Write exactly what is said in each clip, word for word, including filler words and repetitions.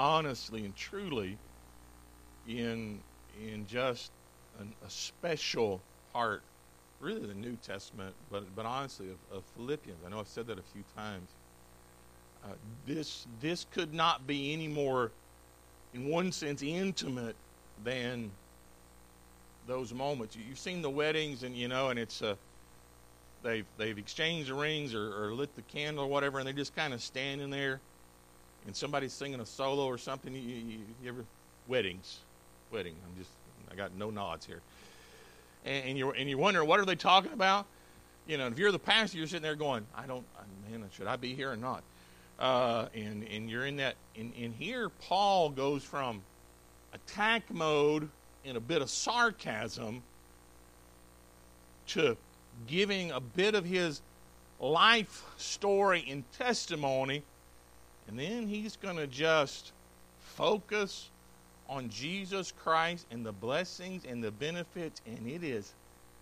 honestly and truly in in just an, a special part, really the New Testament, but but honestly of, of Philippians. I know I've said that a few times. Uh, this this could not be any more, in one sense, intimate than those moments. You, you've seen the weddings, and you know, and it's uh, they've they've exchanged the rings or, or lit the candle or whatever, and they're just kind of standing there, and somebody's singing a solo or something. You, you, you ever weddings, wedding? I'm just I got no nods here, and, and you're and you're wondering what are they talking about? You know, if you're the pastor, you're sitting there going, I don't, man, should I be here or not? Uh, and and you're in that. And, and here, Paul goes from attack mode and a bit of sarcasm to giving a bit of his life story and testimony, and then he's going to just focus on Jesus Christ and the blessings and the benefits, and it is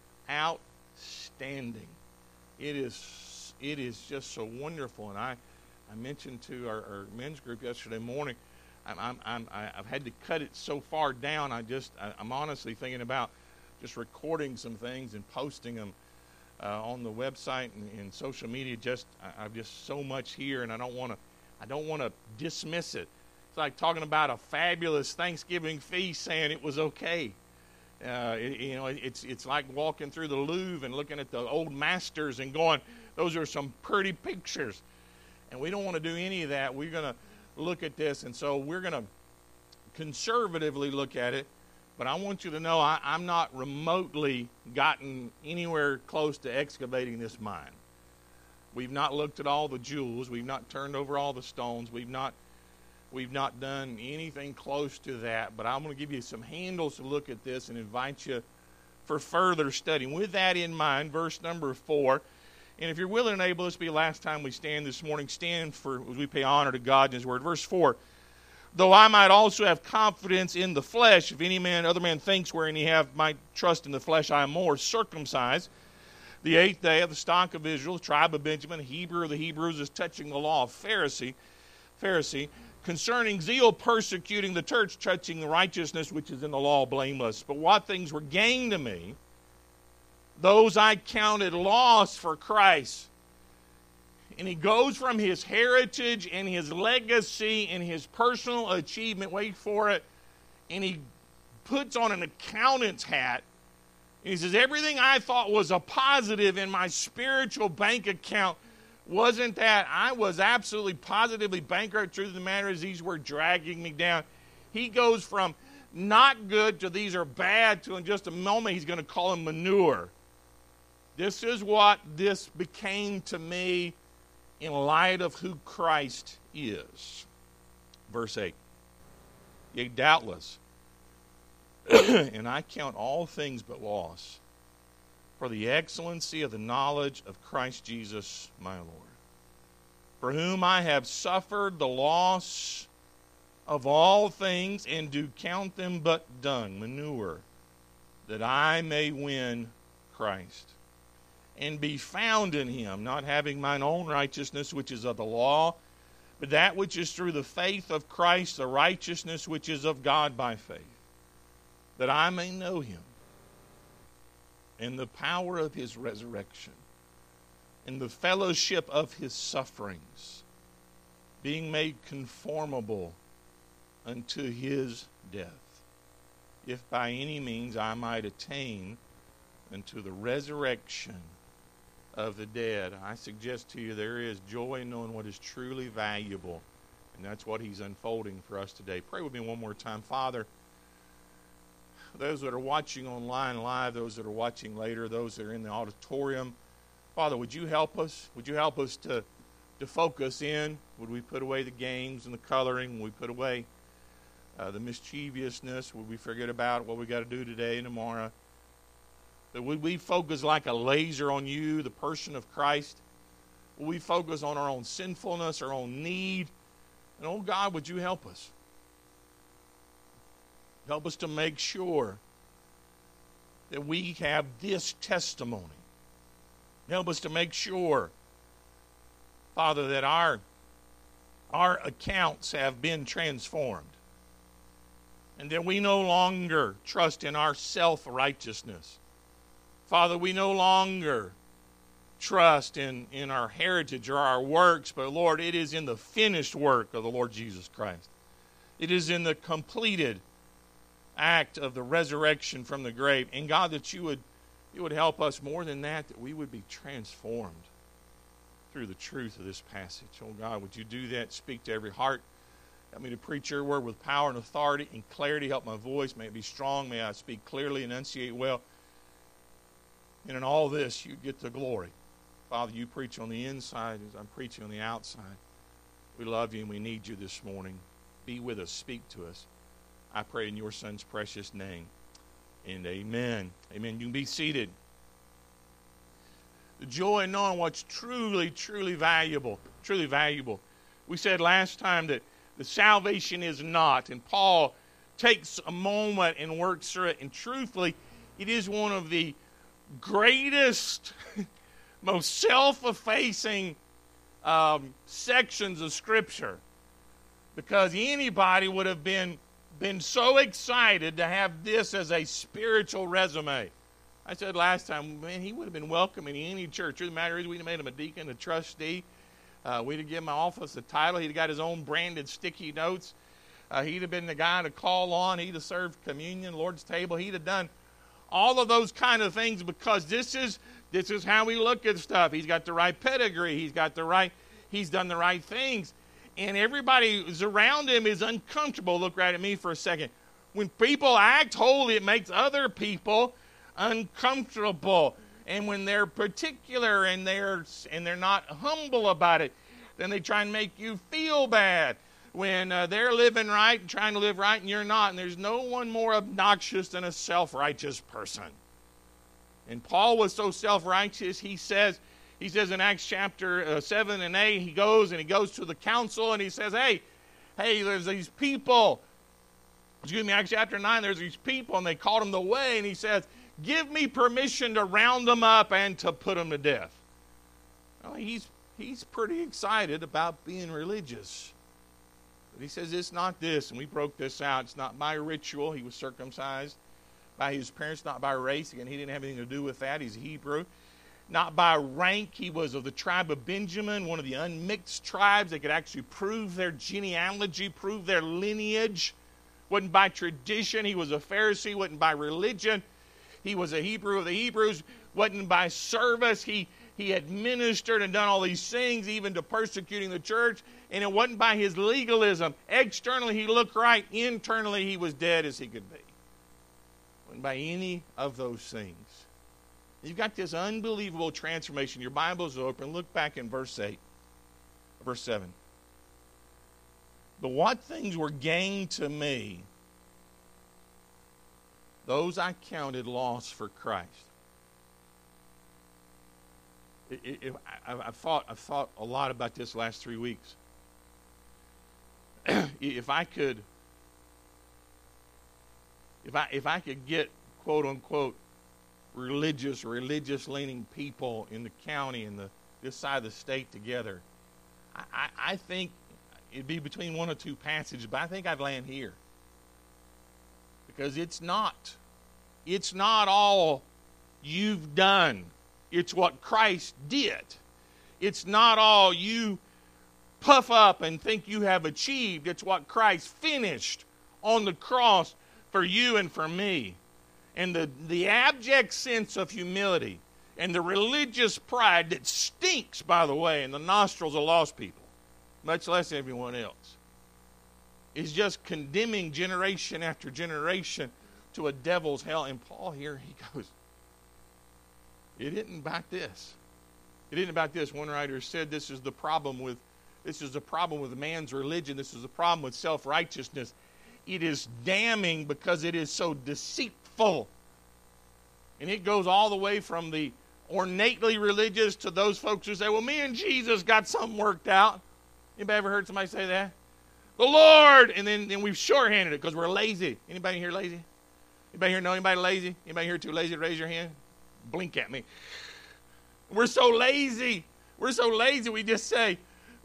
outstanding. It is it is just so wonderful. And I, I mentioned to our, our men's group yesterday morning, I'm, I'm, I'm, I've had to cut it so far down. I just I, I'm honestly thinking about just recording some things and posting them uh, on the website and, and social media. Just I, I've just so much here, and I don't want to I don't want to dismiss it. It's like talking about a fabulous Thanksgiving feast, saying it was okay. Uh, it, you know, it, it's it's like walking through the Louvre and looking at the old masters and going, those are some pretty pictures. And we don't want to do any of that. We're going to look at this, and so we're going to conservatively look at it. But I want you to know I, I'm not remotely gotten anywhere close to excavating this mine. We've not looked at all the jewels. We've not turned over all the stones. We've not We've not done anything close to that, but I'm going to give you some handles to look at this and invite you for further study. With that in mind, verse number four, and if you're willing and able, this will be the last time we stand this morning. Stand for as we pay honor to God and His Word. Verse four, though I might also have confidence in the flesh, if any man, other man thinks wherein he have might trust in the flesh, I am more circumcised. The eighth day of the stock of Israel, the tribe of Benjamin, Hebrew of the Hebrews, is touching the law of Pharisee, Pharisee, concerning zeal persecuting the church, touching the righteousness which is in the law blameless. But what things were gained to me, those I counted loss for Christ. And he goes from his heritage and his legacy and his personal achievement, wait for it, and he puts on an accountant's hat. And he says, everything I thought was a positive in my spiritual bank account wasn't that. I was absolutely positively bankrupt. Truth of the matter is these were dragging me down. He goes from not good to these are bad to in just a moment he's going to call them manure. This is what this became to me in light of who Christ is. Verse eight. Yea, doubtless, and I count all things but loss, for the excellency of the knowledge of Christ Jesus my Lord, for whom I have suffered the loss of all things, and do count them but dung, manure, that I may win Christ, and be found in him, not having mine own righteousness which is of the law, but that which is through the faith of Christ, the righteousness which is of God by faith, that I may know him, and the power of his resurrection, and the fellowship of his sufferings, being made conformable unto his death, if by any means I might attain unto the resurrection of the dead. I suggest to you there is joy in knowing what is truly valuable, and that's what he's unfolding for us today. Pray with me one more time. Father, those that are watching online live, those that are watching later, those that are in the auditorium, Father, would you help us? Would you help us to, to focus in? Would we put away the games and the coloring? Would we put away uh, the mischievousness? Would we forget about what we got to do today and tomorrow? That would we focus like a laser on you, the person of Christ? Would we focus on our own sinfulness, our own need? And oh God, would you help us? Help us to make sure that we have this testimony. Help us to make sure, Father, that our our accounts have been transformed. And that we no longer trust in our self-righteousness. Father, we no longer trust in, in our heritage or our works, but Lord, it is in the finished work of the Lord Jesus Christ. It is in the completed act of the resurrection from the grave. And God, that you would, you would help us more than that, that we would be transformed through the truth of this passage. Oh God, would you do that? Speak to every heart. Help me to preach your word with power and authority and clarity. Help my voice. May it be strong. May I speak clearly, enunciate well. And in all this, you get the glory. Father, you preach on the inside as I'm preaching on the outside. We love you and we need you this morning. Be with us. Speak to us. I pray in your Son's precious name. And amen. Amen. You can be seated. The joy in knowing what's truly, truly valuable. Truly valuable. We said last time that the salvation is not. And Paul takes a moment and works through it. And truthfully, it is one of the greatest, most self-effacing um, sections of Scripture. Because anybody would have been, been so excited to have this as a spiritual resume. I said last time, man, he would have been welcome in any church. The matter is, we'd have made him a deacon, a trustee. Uh, we'd have given him an office, a title. He'd have got his own branded sticky notes. Uh, he'd have been the guy to call on. He'd have served communion, Lord's table. He'd have done all of those kind of things because this is this is how we look at stuff. He's got the right pedigree. He's got the right. He's done the right things, and everybody who's around him is uncomfortable. Look right at me for a second. When people act holy, it makes other people uncomfortable. And when they're particular and they're and they're not humble about it, then they try and make you feel bad. When uh, they're living right and trying to live right and you're not, and there's no one more obnoxious than a self-righteous person. And Paul was so self-righteous, he says, he says in Acts chapter uh, seven and eight, he goes and he goes to the council and he says, hey, hey, there's these people. Excuse me, Acts chapter nine, there's these people and they called him the way, and he says, give me permission to round them up and to put them to death. Well, he's, he's pretty excited about being religious. But he says, it's not this, and we broke this out. It's not by ritual. He was circumcised by his parents, not by race. Again, he didn't have anything to do with that. He's a Hebrew. Not by rank. He was of the tribe of Benjamin, one of the unmixed tribes. They could actually prove their genealogy, prove their lineage. Wasn't by tradition. He was a Pharisee. Wasn't by religion. He was a Hebrew of the Hebrews. Wasn't by service. He, he had ministered and done all these things, even to persecuting the church. And it wasn't by his legalism. Externally, he looked right. Internally, he was dead as he could be. It wasn't by any of those things. You've got this unbelievable transformation. Your Bible's open. Look back in verse eight. Verse seven. But what things were gained to me, those I counted loss for Christ. If, I've thought, I've thought a lot about this last three weeks. If I could, if I if I could get quote unquote religious, religious-leaning people in the county and the this side of the state together, I, I, I think it'd be between one or two passages, but I think I'd land here. Because it's not, it's not all you've done. It's what Christ did. It's not all you puff up and think you have achieved. It's what Christ finished on the cross for you and for me. And the, the abject sense of humility and the religious pride that stinks, by the way, in the nostrils of lost people, much less everyone else, is just condemning generation after generation to a devil's hell. And Paul here, he goes, it isn't about this. It isn't about this. One writer said this is the problem with this is the problem with man's religion. This is the problem with self-righteousness. It is damning because it is so deceitful. And it goes all the way from the ornately religious to those folks who say, well, me and Jesus got something worked out. Anybody ever heard somebody say that? The Lord! And then, then we've shorthanded it because we're lazy. Anybody here lazy? Anybody here know anybody lazy? Anybody here too lazy to raise your hand? Blink at me. We're so lazy. We're so lazy we just say,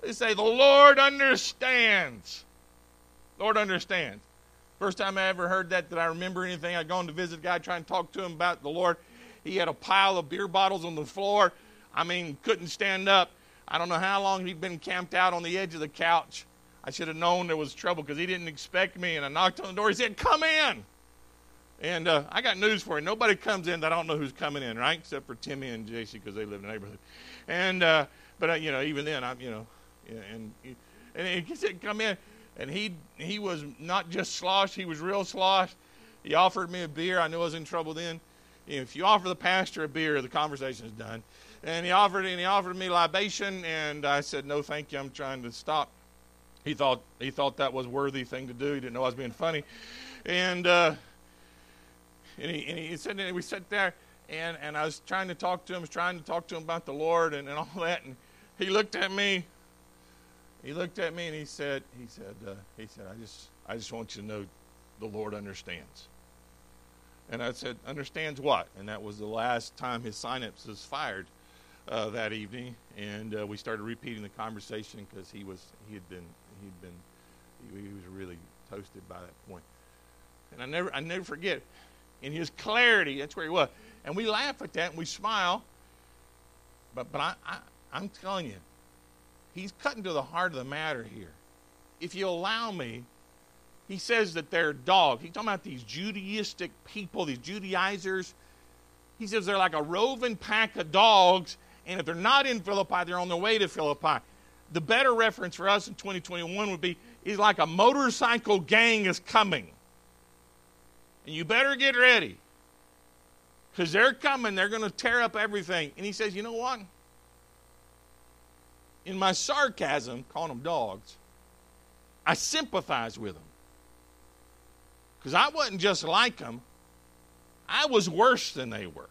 They say, the Lord understands. Lord understands. First time I ever heard that, that I remember anything, I'd gone to visit a guy trying to talk to him about the Lord. He had a pile of beer bottles on the floor. I mean, couldn't stand up. I don't know how long he'd been camped out on the edge of the couch. I should have known there was trouble because he didn't expect me. And I knocked on the door. He said, come in. And uh, I got news for you. Nobody comes in that I don't know who's coming in, right? Except for Timmy and J C because they live in the neighborhood. And, uh, but, uh, you know, even then, I'm, you know, and, and he said, come in. And he he was not just sloshed, he was real sloshed. He offered me a beer. I knew I was in trouble then. If you offer the pastor a beer, the conversation's done. And he offered and he offered me libation, and I said, no, thank you, I'm trying to stop. He thought he thought that was a worthy thing to do. He didn't know I was being funny. And uh, and, he, and he said, and we sat there, and, and I was trying to talk to him, I was trying to talk to him about the Lord and, and all that. And he looked at me. He looked at me and he said, he said, uh, he said, I just, I just want you to know the Lord understands. And I said, understands what? And that was the last time his synapses fired uh, that evening. And uh, we started repeating the conversation because he was, he had been, he'd been, he, he was really toasted by that point. And I never, I never forget, in his clarity, that's where he was. And we laugh at that and we smile. But, but I, I, I'm telling you, he's cutting to the heart of the matter here. If you allow me, he says that they're dogs. He's talking about these Judaistic people, these Judaizers. He says they're like a roving pack of dogs, and if they're not in Philippi, they're on their way to Philippi. The better reference for us in twenty twenty-one would be, is like a motorcycle gang is coming. And you better get ready, because they're coming. They're going to tear up everything. And he says, you know what? In my sarcasm, calling them dogs, I sympathize with them. Because I wasn't just like them. I was worse than they were.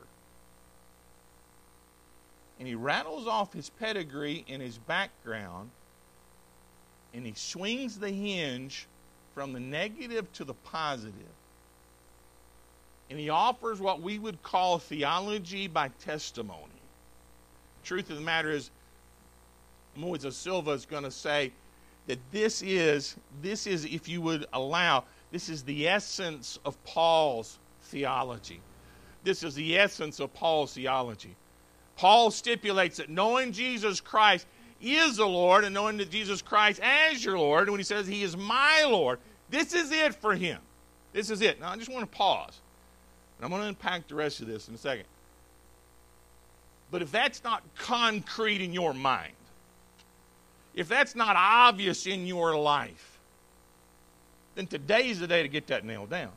And he rattles off his pedigree and his background, and he swings the hinge from the negative to the positive. And he offers what we would call theology by testimony. Truth of the matter is, Moises Silva is going to say that this is, this is, if you would allow, this is the essence of Paul's theology. This is the essence of Paul's theology. Paul stipulates that knowing Jesus Christ is the Lord and knowing that Jesus Christ as your Lord, and when he says he is my Lord, this is it for him. This is it. Now, I just want to pause. And I'm going to unpack the rest of this in a second. But if that's not concrete in your mind, if that's not obvious in your life, then today's the day to get that nailed down.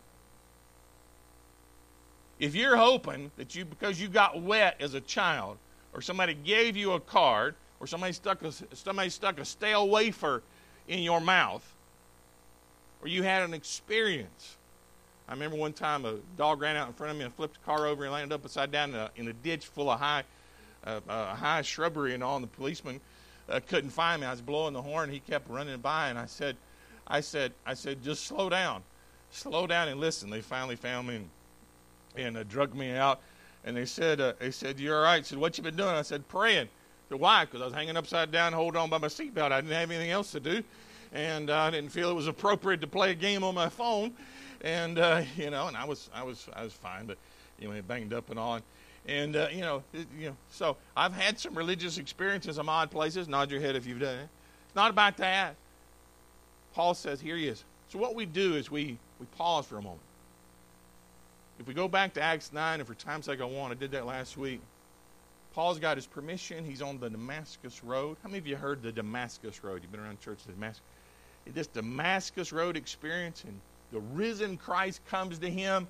If you're hoping that you, because you got wet as a child, or somebody gave you a card, or somebody stuck a, somebody stuck a stale wafer in your mouth, or you had an experience. I remember one time a dog ran out in front of me and flipped the car over and landed up upside down in a, in a ditch full of high, uh, uh, high shrubbery and all, and the policeman Uh, couldn't find me. I was blowing the horn. He kept running by, and I said, I said, I said, just slow down, slow down and listen. They finally found me and, and uh, drugged me out. And they said, uh, they said, you're all right. I said, what you been doing? I said, praying. I said, why? Because I was hanging upside down, holding on by my seatbelt. I didn't have anything else to do, and uh, I didn't feel it was appropriate to play a game on my phone. And uh, you know, and I was, I was, I was fine, but you know, it banged up and all. And, uh, you know, it, you know, so I've had some religious experiences in odd places. Nod your head if you've done it. It's not about that. Paul says, here he is. So what we do is we, we pause for a moment. If we go back to Acts nine, and for time's sake I want, I did that last week. Paul's got his permission. He's on the Damascus Road. How many of you heard the Damascus Road? You've been around church in Damascus. This Damascus Road experience, and the risen Christ comes to him.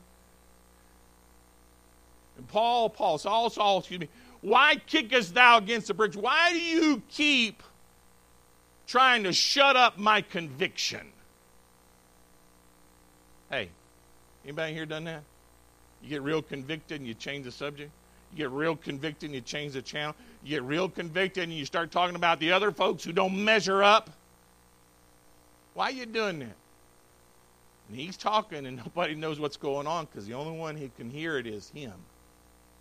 And Paul, Paul, Saul, Saul, excuse me, why kickest thou against the bricks? Why do you keep trying to shut up my conviction? Hey, anybody here done that? You get real convicted and you change the subject. You get real convicted and you change the channel. You get real convicted and you start talking about the other folks who don't measure up. Why are you doing that? And he's talking and nobody knows what's going on because the only one who can hear it is him.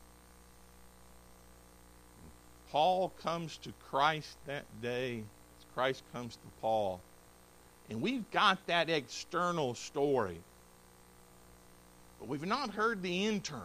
Paul comes to Christ that day. Christ comes to Paul. And we've got that external story. But we've not heard the internal.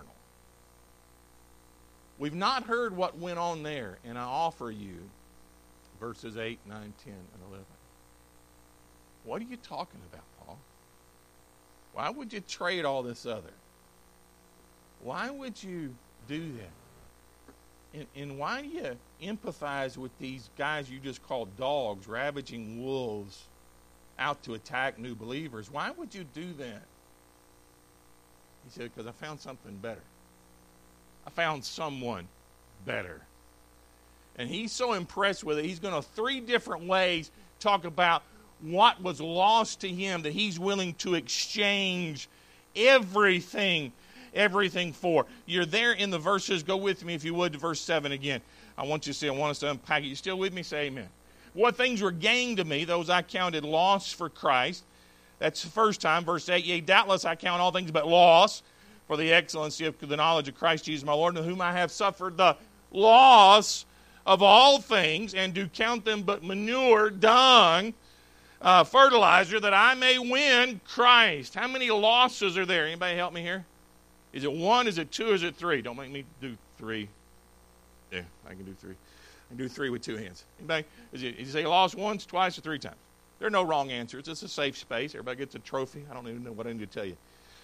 We've not heard what went on there. And I offer you verses eight, nine, ten, and eleven. What are you talking about, Paul? Why would you trade all this other? Why would you do that? And, and why do you empathize with these guys you just call dogs, ravaging wolves, out to attack new believers? Why would you do that? He said, because I found something better. I found someone better. And he's so impressed with it, he's going to three different ways talk about what was lost to him that he's willing to exchange everything, everything for. You're there in the verses. Go with me, if you would, to verse seven again. I want you to see, I want us to unpack it. You still with me? Say amen. What things were gained to me, those I counted loss for Christ. That's the first time. Verse eight, yea, doubtless I count all things but loss for the excellency of the knowledge of Christ Jesus my Lord, in whom I have suffered the loss of all things, and do count them but manure, dung, uh, fertilizer, that I may win Christ. How many losses are there? Anybody help me here? Is it one? Is it two? Is it three? Don't make me do three. Yeah, I can do three. I can do three with two hands. Anybody? Is it, is you say lost once, twice, or three times? There are no wrong answers. It's a safe space. Everybody gets a trophy. I don't even know what I need to tell you.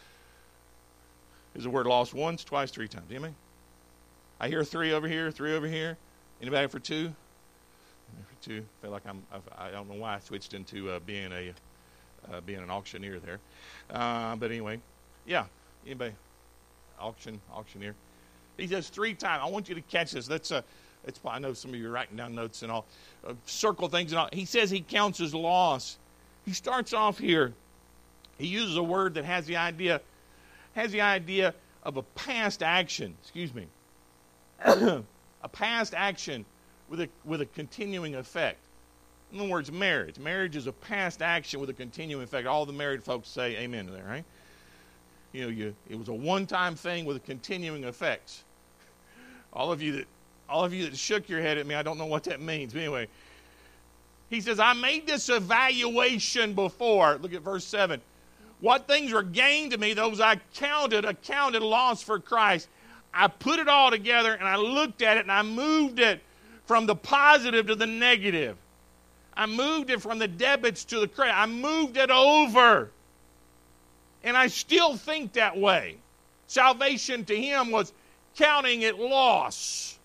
Is the word lost once, twice, three times? Anybody? I hear three over here, three over here. Anybody for two? For two. I feel like I'm. I don't know why I switched into uh, being a uh, being an auctioneer there. Uh, but anyway, yeah. Anybody? Auction, auctioneer. He says three times. I want you to catch this. That's a. It's. I know some of you are writing down notes and all. Uh, circle things and all. He says he counts as loss. He starts off here. He uses a word that has the idea, has the idea of a past action. Excuse me. A past action with a with a continuing effect. In other words, marriage. Marriage is a past action with a continuing effect. All the married folks say amen to that, right? You know, you it was a one-time thing with a continuing effects. All of you that all of you that shook your head at me, I don't know what that means. But anyway, he says, I made this evaluation before. Look at verse seven. What things were gained to me, those I counted, accounted loss for Christ. I put it all together, and I looked at it, and I moved it from the positive to the negative. I moved it from the debits to the credit. I moved it over. And I still think that way. Salvation to him was counting it loss.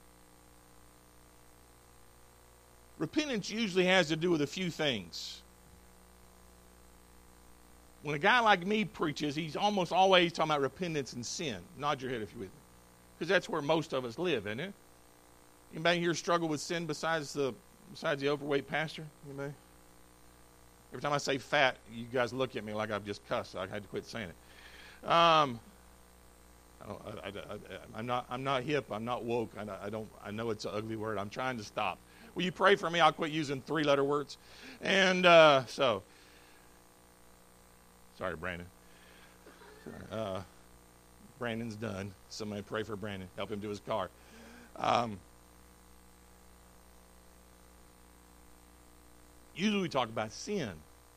Repentance usually has to do with a few things. When a guy like me preaches, he's almost always talking about repentance and sin. Nod your head if you're with me. Because that's where most of us live, isn't it? Anybody here struggle with sin besides the besides the overweight pastor? Anybody? Every time I say fat, you guys look at me like I've just cussed. I had to quit saying it. Um, I don't, I, I, I, I'm not. I'm not hip. I'm not woke. I, I don't. I know it's an ugly word. I'm trying to stop. Will you pray for me? I'll quit using three-letter words. And uh, so, sorry, Brandon. Uh, Brandon's done. Somebody pray for Brandon. Help him to his car. Um, usually we talk about sin.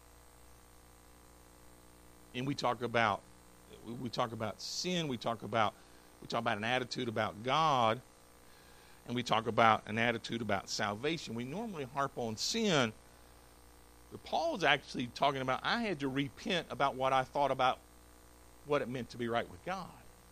And we talk about we talk about sin, we talk about we talk about an attitude about God, and we talk about an attitude about salvation. We normally harp on sin. But Paul's actually talking about I had to repent about what I thought about what it meant to be right with God.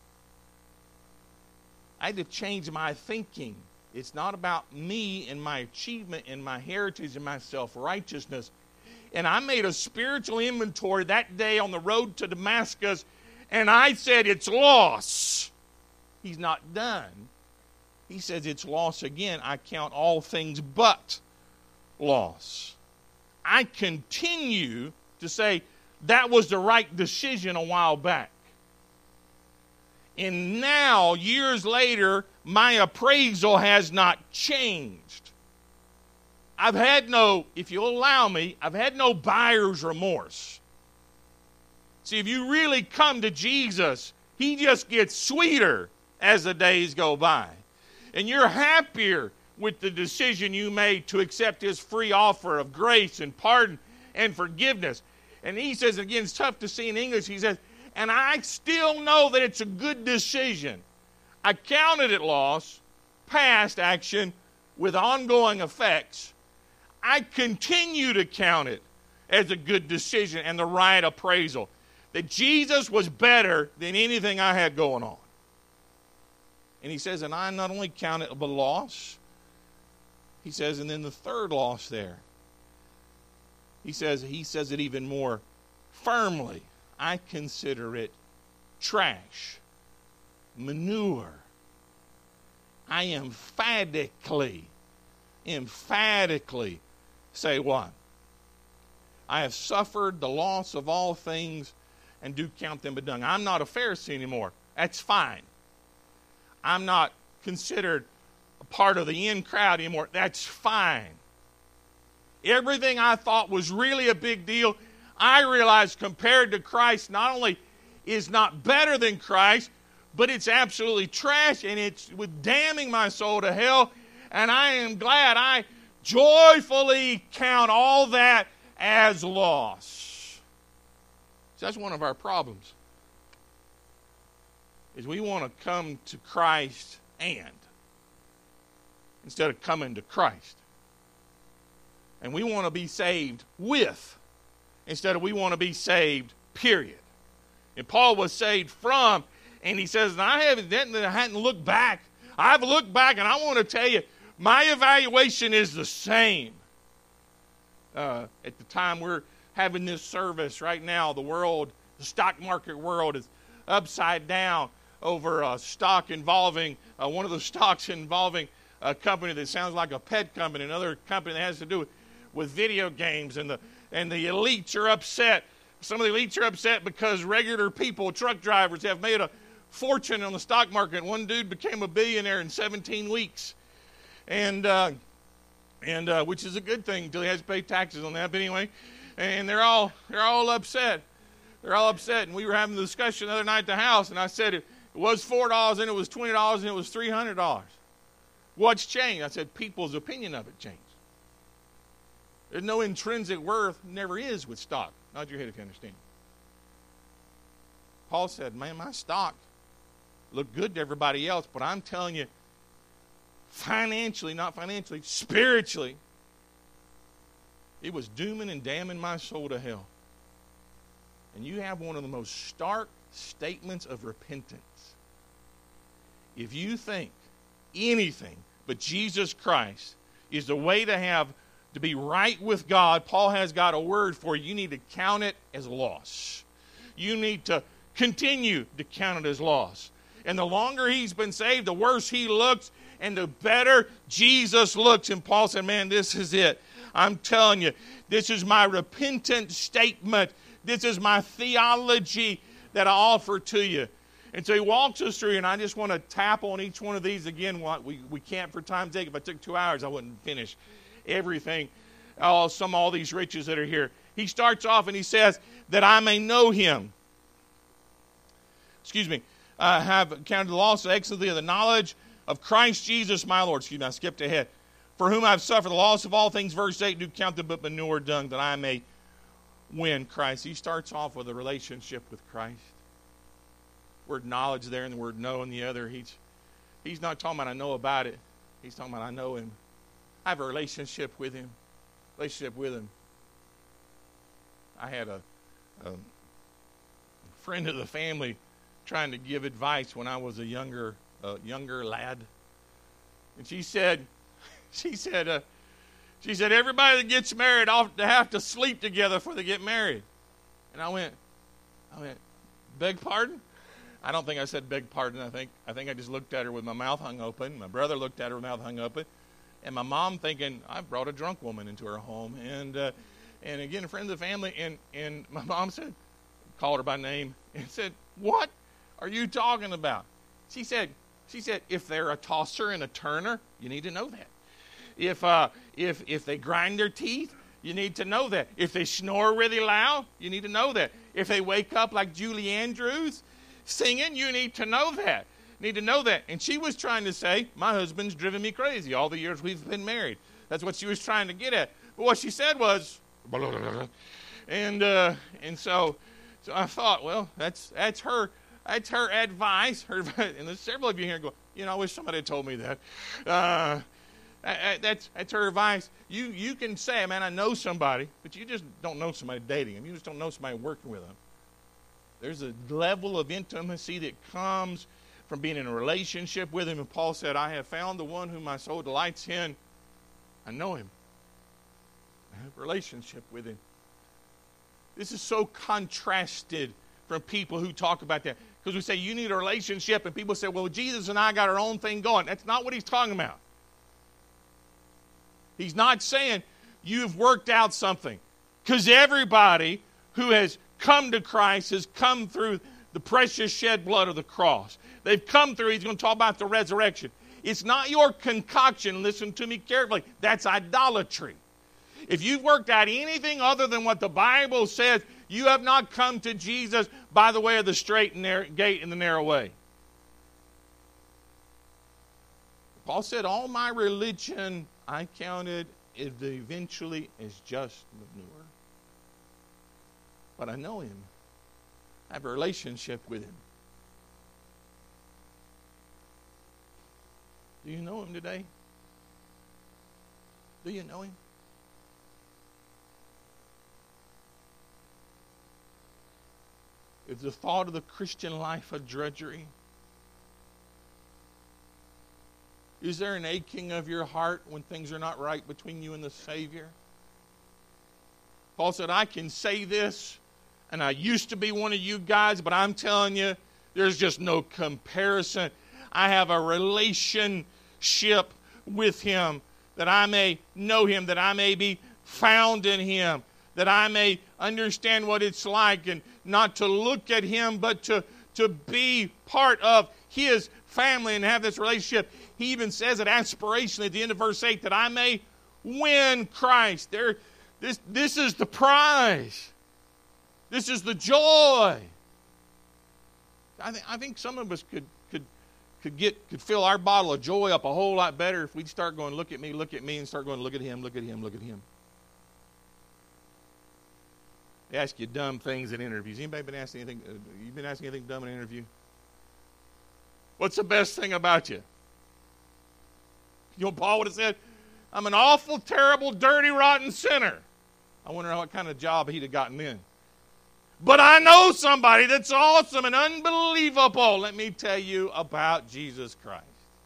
I had to change my thinking. It's not about me and my achievement and my heritage and my self-righteousness. And I made a spiritual inventory that day on the road to Damascus, and I said, it's loss. He's not done. He says it's loss again. I count all things but loss. I continue to say that was the right decision a while back. And now, years later, my appraisal has not changed. I've had no, if you'll allow me, I've had no buyer's remorse. See, if you really come to Jesus, he just gets sweeter as the days go by. And you're happier with the decision you made to accept His free offer of grace and pardon and forgiveness. And he says, again, it's tough to see in English, he says, and I still know that it's a good decision. I counted it loss, past action, with ongoing effects. I continue to count it as a good decision and the right appraisal. That Jesus was better than anything I had going on. And he says, and I not only count it a loss, he says, and then the third loss there. He says, he says it even more firmly. I consider it trash, manure. I emphatically, emphatically say what? I have suffered the loss of all things and do count them but dung. I'm not a Pharisee anymore. That's fine. I'm not considered a part of the in crowd anymore. That's fine. Everything I thought was really a big deal, I realized compared to Christ, not only is not better than Christ, but it's absolutely trash, and it's with damning my soul to hell. And I am glad I joyfully count all that as loss. So that's one of our problems, is we want to come to Christ and instead of coming to Christ. And we want to be saved with instead of we want to be saved, period. And Paul was saved from, and he says, and I haven't, I hadn't looked back. I've looked back, and I want to tell you, my evaluation is the same. Uh, at the time we're having this service right now, the world, the stock market world is upside down over a stock involving, uh, one of the stocks involving a company that sounds like a pet company, another company that has to do with, with video games, and the and the elites are upset. Some of the elites are upset because regular people, truck drivers, have made a fortune on the stock market. One dude became a billionaire in seventeen weeks, and uh, and uh, which is a good thing until he has to pay taxes on that. But anyway, and they're all they're all upset. They're all upset. And we were having a discussion the other night at the house, and I said it, it was four dollars, and it was twenty dollars, and it was three hundred dollars. What's changed? I said people's opinion of it changed. There's no intrinsic worth, never is with stock. Nod your head if you understand. Paul said, man, my stock looked good to everybody else, but I'm telling you, financially, not financially, spiritually, it was dooming and damning my soul to hell. And you have one of the most stark statements of repentance. If you think anything but Jesus Christ is the way to have to be right with God, Paul has got a word for you. You need to count it as loss. You need to continue to count it as loss. And the longer he's been saved, the worse he looks, and the better Jesus looks. And Paul said, man, this is it. I'm telling you, this is my repentant statement. This is my theology that I offer to you. And so he walks us through, and I just want to tap on each one of these again. We, we can't for time's sake. If I took two hours, I wouldn't finish everything, all, some all these riches that are here. He starts off and he says, that I may know him. Excuse me. Uh, have counted the loss of excellency of the knowledge of Christ Jesus my Lord. Excuse me, I skipped ahead. For whom I have suffered the loss of all things, verse eight, do count them but manure dung, that I may win Christ. He starts off with a relationship with Christ. Word knowledge there and the word know in the other. He's, he's not talking about I know about it. He's talking about I know him. I have a relationship with him. Relationship with him. I had a, a friend of the family trying to give advice when I was a younger uh, younger lad. And she said, she said, uh, she said, everybody that gets married ought to have to sleep together before they get married. And I went, I went, beg pardon? I don't think I said beg pardon. I think I think I just looked at her with my mouth hung open. My brother looked at her with mouth hung open. And my mom thinking, I brought a drunk woman into her home. And uh, and again, a friend of the family. And, and my mom said, called her by name, and said, what are you talking about? She said, she said, if they're a tosser and a turner, you need to know that. If uh, if if they grind their teeth, you need to know that. If they snore really loud, you need to know that. If they wake up like Julie Andrews singing, you need to know that. need to know that. And she was trying to say, my husband's driven me crazy all the years we've been married. That's what she was trying to get at. But what she said was, blah, blah, blah, blah. and uh, and so so I thought, well, that's that's her that's her advice. Her and there's several of you here go, you know, I wish somebody had told me that. Uh, that's that's her advice. You you can say, man, I know somebody, but you just don't know somebody dating them. You just don't know somebody working with them. There's a level of intimacy that comes from being in a relationship with him. And Paul said, I have found the one whom my soul delights in. I know him. I have a relationship with him. This is so contrasted from people who talk about that. Because we say, you need a relationship, and people say, well, Jesus and I got our own thing going. That's not what he's talking about. He's not saying you've worked out something. Because everybody who has come to Christ has come through the precious shed blood of the cross. They've come through, he's going to talk about the resurrection. It's not your concoction. Listen to me carefully. That's idolatry. If you've worked out anything other than what the Bible says, you have not come to Jesus by the way of the straight and narrow gate and the narrow way. Paul said, all my religion I counted eventually as just manure. But I know him. I have a relationship with him. Do you know him today? Do you know him? Is the thought of the Christian life a drudgery? Is there an aching of your heart when things are not right between you and the Savior? Paul said, I can say this, and I used to be one of you guys, but I'm telling you, there's just no comparison. I have a relationship with him, that I may know him, that I may be found in him, that I may understand what it's like, and not to look at him, but to, to be part of his family and have this relationship. He even says it aspirationally at the end of verse eight, that I may win Christ. There, this, this is the prize. This is the joy. I think I think some of us could could could get could fill our bottle of joy up a whole lot better if we'd start going, look at me, look at me, and start going, look at him, look at him, look at him. They ask you dumb things in interviews. Anybody been asking anything? Uh, you been asking anything dumb in an interview? What's the best thing about you? You know, Paul would have said, I'm an awful, terrible, dirty, rotten sinner. I wonder what kind of job he'd have gotten in. But I know somebody that's awesome and unbelievable. Let me tell you about Jesus Christ.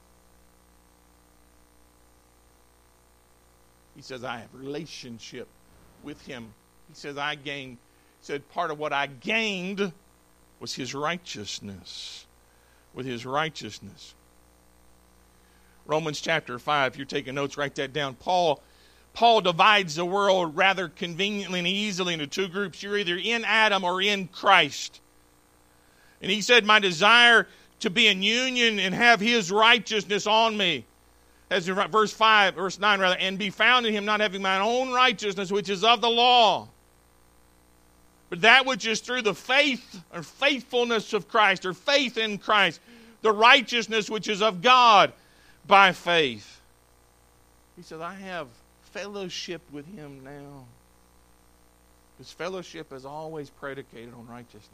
He says, I have a relationship with him. He says, I gained, he said, part of what I gained was his righteousness. With his righteousness. Romans chapter five, if you're taking notes, write that down. Paul, Paul divides the world rather conveniently and easily into two groups. You're either in Adam or in Christ. And he said, my desire to be in union and have his righteousness on me. As in verse five, verse nine rather, and be found in him, not having my own righteousness, which is of the law, but that which is through the faith or faithfulness of Christ, or faith in Christ, the righteousness which is of God by faith. He says, I have fellowship with him now. His fellowship is always predicated on righteousness.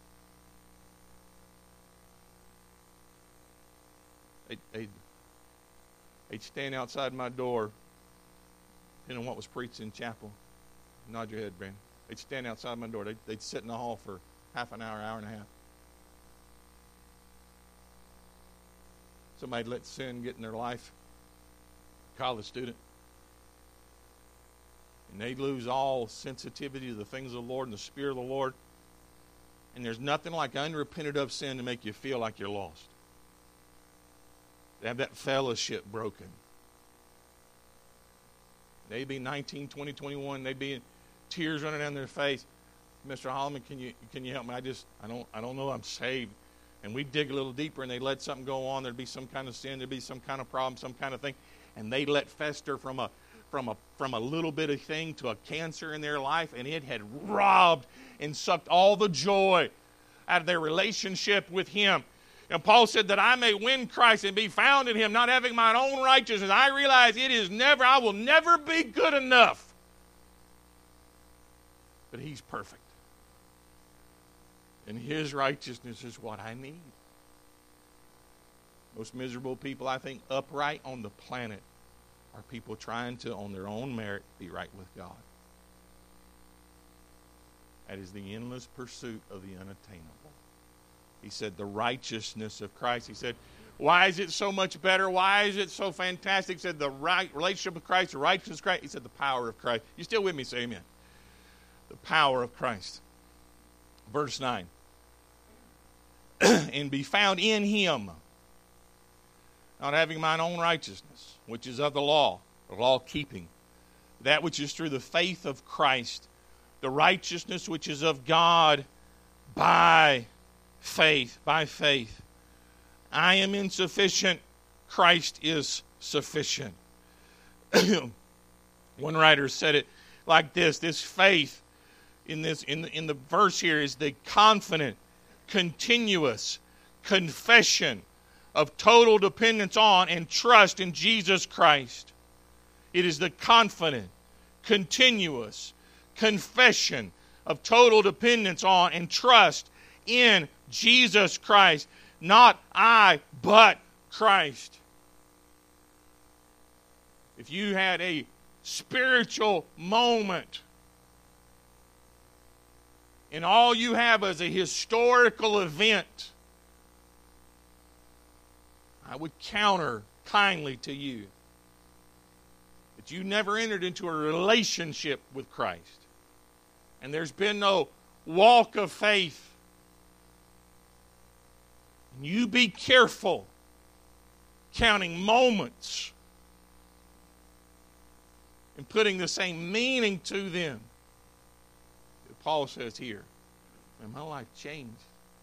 They'd, they'd, they'd stand outside my door, depending on what was preached in chapel. Nod your head, Brandon. They'd stand outside my door. They'd, they'd sit in the hall for half an hour, hour and a half. Somebody let sin get in their life. College student. And they lose all sensitivity to the things of the Lord and the Spirit of the Lord. And there's nothing like unrepented of sin to make you feel like you're lost. They have that fellowship broken. They'd be nineteen, twenty, twenty-one. They'd be in tears running down their face. Mister Holloman, can you can you help me? I just I don't I don't know I'm saved. And we dig a little deeper, and they let something go on. There'd be some kind of sin. There'd be some kind of problem, some kind of thing, and they let fester from a from a from a little bit of thing to a cancer in their life, and it had robbed and sucked all the joy out of their relationship with him. And Paul said that I may win Christ and be found in him, not having mine own righteousness. I realize it is never, I will never be good enough. But he's perfect. And his righteousness is what I need. Most miserable people, I think, upright on the planet are people trying to, on their own merit, be right with God. That is the endless pursuit of the unattainable. He said the righteousness of Christ. He said, why is it so much better? Why is it so fantastic? He said the right relationship with Christ, the righteousness of Christ. He said the power of Christ. You still with me? Say amen. The power of Christ. Verse nine. And be found in him, not having mine own righteousness, which is of the law, the law keeping, that which is through the faith of Christ, the righteousness which is of God by faith, by faith. I am insufficient, Christ is sufficient. One writer said it like this, this faith in this in the, in the verse here is the confident, continuous confession of total dependence on and trust in Jesus Christ. It is the confident, continuous confession of total dependence on and trust in Jesus Christ. Not I, but Christ. If you had a spiritual moment and all you have is a historical event, I would counter kindly to you that you never entered into a relationship with Christ. And there's been no walk of faith. And you be careful counting moments and putting the same meaning to them. Paul says here, man, my life changed.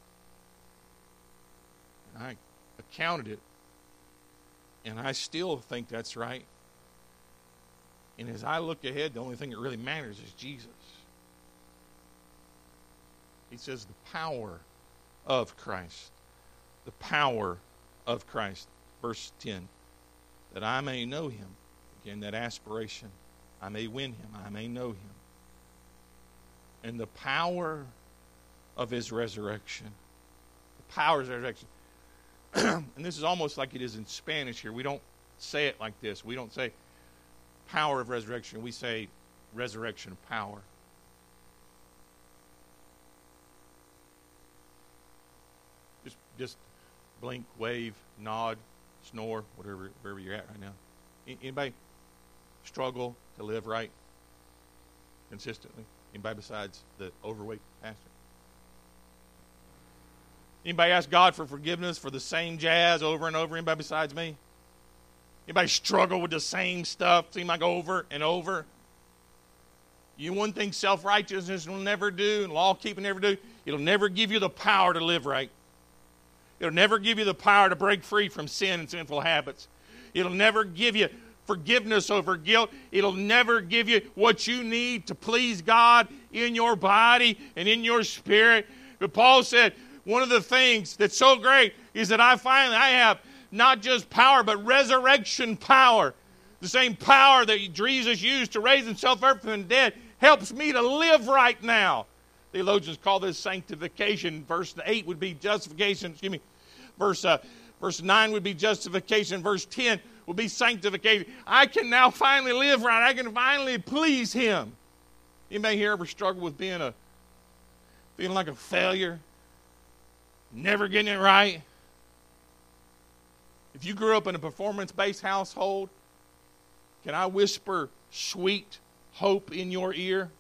And I accounted it. And I still think that's right. And as I look ahead, the only thing that really matters is Jesus. He says the power of Christ. The power of Christ. Verse ten. That I may know him. Again, that aspiration. I may win him. I may know him. And the power of his resurrection. The power of his resurrection. And this is almost like it is in Spanish here. We don't say it like this. We don't say power of resurrection. We say resurrection power. Just, just blink, wave, nod, snore, whatever, wherever you're at right now. Anybody struggle to live right consistently? Anybody besides the overweight pastor? Anybody ask God for forgiveness for the same jazz over and over? Anybody besides me? Anybody struggle with the same stuff, seem like over and over? You one thing self-righteousness will never do, and law-keeping never do, it'll never give you the power to live right. It'll never give you the power to break free from sin and sinful habits. It'll never give you forgiveness over guilt. It'll never give you what you need to please God in your body and in your spirit. But Paul said, one of the things that's so great is that I finally, I have not just power, but resurrection power. The same power that Jesus used to raise himself up from the dead helps me to live right now. Theologians call this sanctification. Verse eight would be justification. Excuse me. Verse, uh, verse nine would be justification. Verse ten would be sanctification. I can now finally live right. I can finally please him. Anybody here ever struggle with being a, feeling like a failure? Never getting it right? If you grew up in a performance-based household, can I whisper sweet hope in your ear?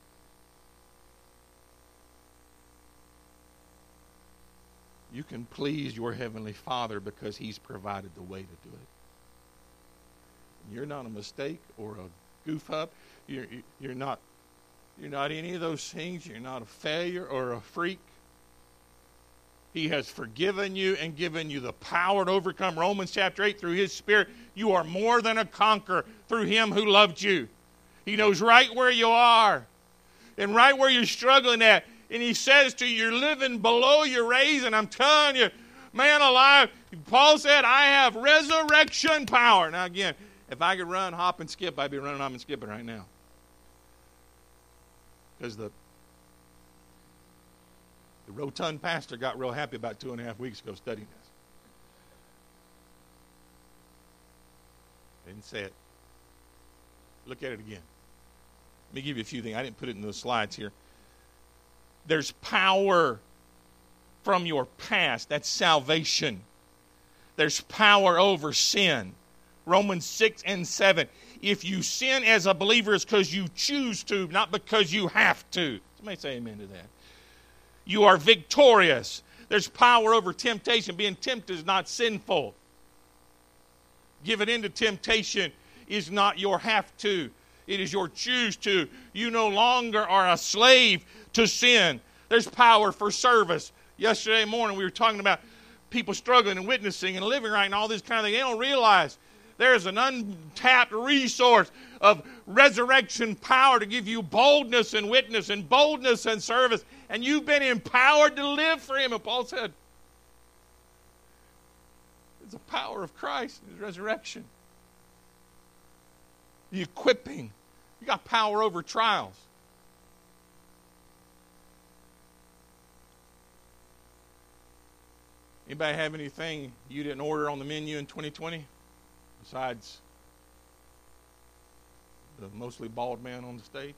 You can please your Heavenly Father because he's provided the way to do it. You're not a mistake or a goof up. You're, you're, not, you're not any of those things. You're not a failure or a freak. He has forgiven you and given you the power to overcome. Romans chapter eight, through his Spirit, you are more than a conqueror through him who loved you. He knows right where you are and right where you're struggling at. And he says to you, you're living below your raise, and I'm telling you, man alive. Paul said, I have resurrection power. Now again, if I could run, hop, and skip, I'd be running, hop, and skipping right now. Because the, the rotund pastor got real happy about two and a half weeks ago studying this. Didn't say it. Look at it again. Let me give you a few things. I didn't put it in the slides here. There's power from your past. That's salvation. There's power over sin. Romans six and seven. If you sin as a believer, it's because you choose to, not because you have to. Somebody say amen to that. You are victorious. There's power over temptation. Being tempted is not sinful. Giving into temptation is not your have to. It is your choose to. You no longer are a slave to sin. There's power for service. Yesterday morning we were talking about people struggling and witnessing and living right and all this kind of thing. They don't realize there's an untapped resource of resurrection power to give you boldness and witness and boldness and service. And you've been empowered to live for Him. And Paul said, it's the power of Christ and His resurrection. The equipping. You got power over trials. Anybody have anything you didn't order on the menu in twenty twenty? Besides the mostly bald man on the stage?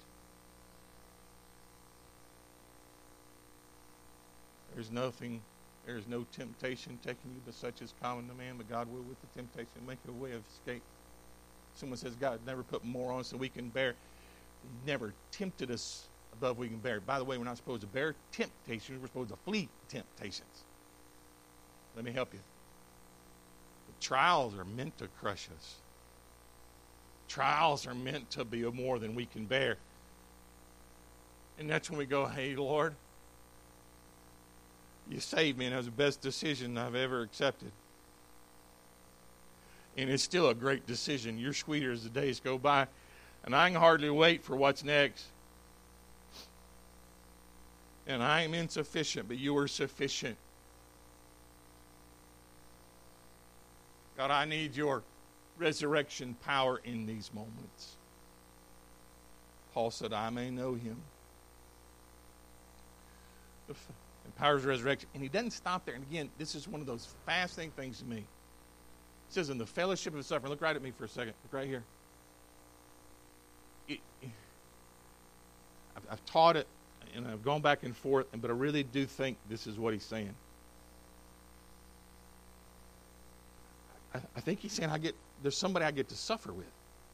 There's nothing, there's no temptation taking you but such as common to man, but God will with the temptation make a way of escape. Someone says God never put more on us than we can bear. He never tempted us above we can bear. By the way, we're not supposed to bear temptations. We're supposed to flee temptations. Let me help you. The trials are meant to crush us. Trials are meant to be more than we can bear. And that's when we go, hey, Lord, you saved me, and that was the best decision I've ever accepted. And it's still a great decision. You're sweeter as the days go by. And I can hardly wait for what's next. And I am insufficient, but you are sufficient. God, I need your resurrection power in these moments. Paul said, I may know Him. The power of resurrection. And he doesn't stop there. And again, this is one of those fascinating things to me. It says in the fellowship of suffering. Look right at me for a second. Look right here. It, I've, I've taught it, and I've gone back and forth, but I really do think this is what he's saying. I, I think he's saying I get there's somebody I get to suffer with.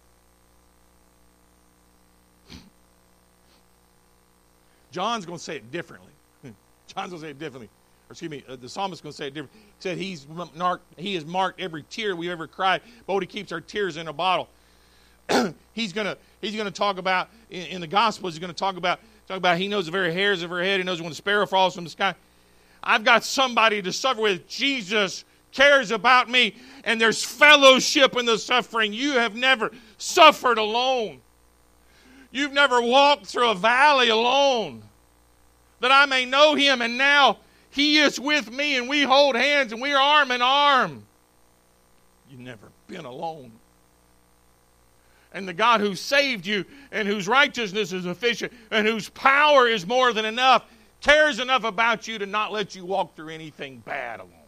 John's going to say it differently. John's going to say it differently. Or excuse me, uh, the psalmist is going to say it differently. He said he's marked, he has marked every tear we ever cried, but he keeps our tears in a bottle. he's going to he's going to talk about, in, in the Gospels, he's going to talk about, talk about he knows the very hairs of her head. He knows when the sparrow falls from the sky. I've got somebody to suffer with. Jesus cares about me, and there's fellowship in the suffering. You have never suffered alone. You've never walked through a valley alone. That I may know Him, and now He is with me, and we hold hands, and we are arm in arm. You've never been alone. And the God who saved you, and whose righteousness is sufficient, and whose power is more than enough, cares enough about you to not let you walk through anything bad alone.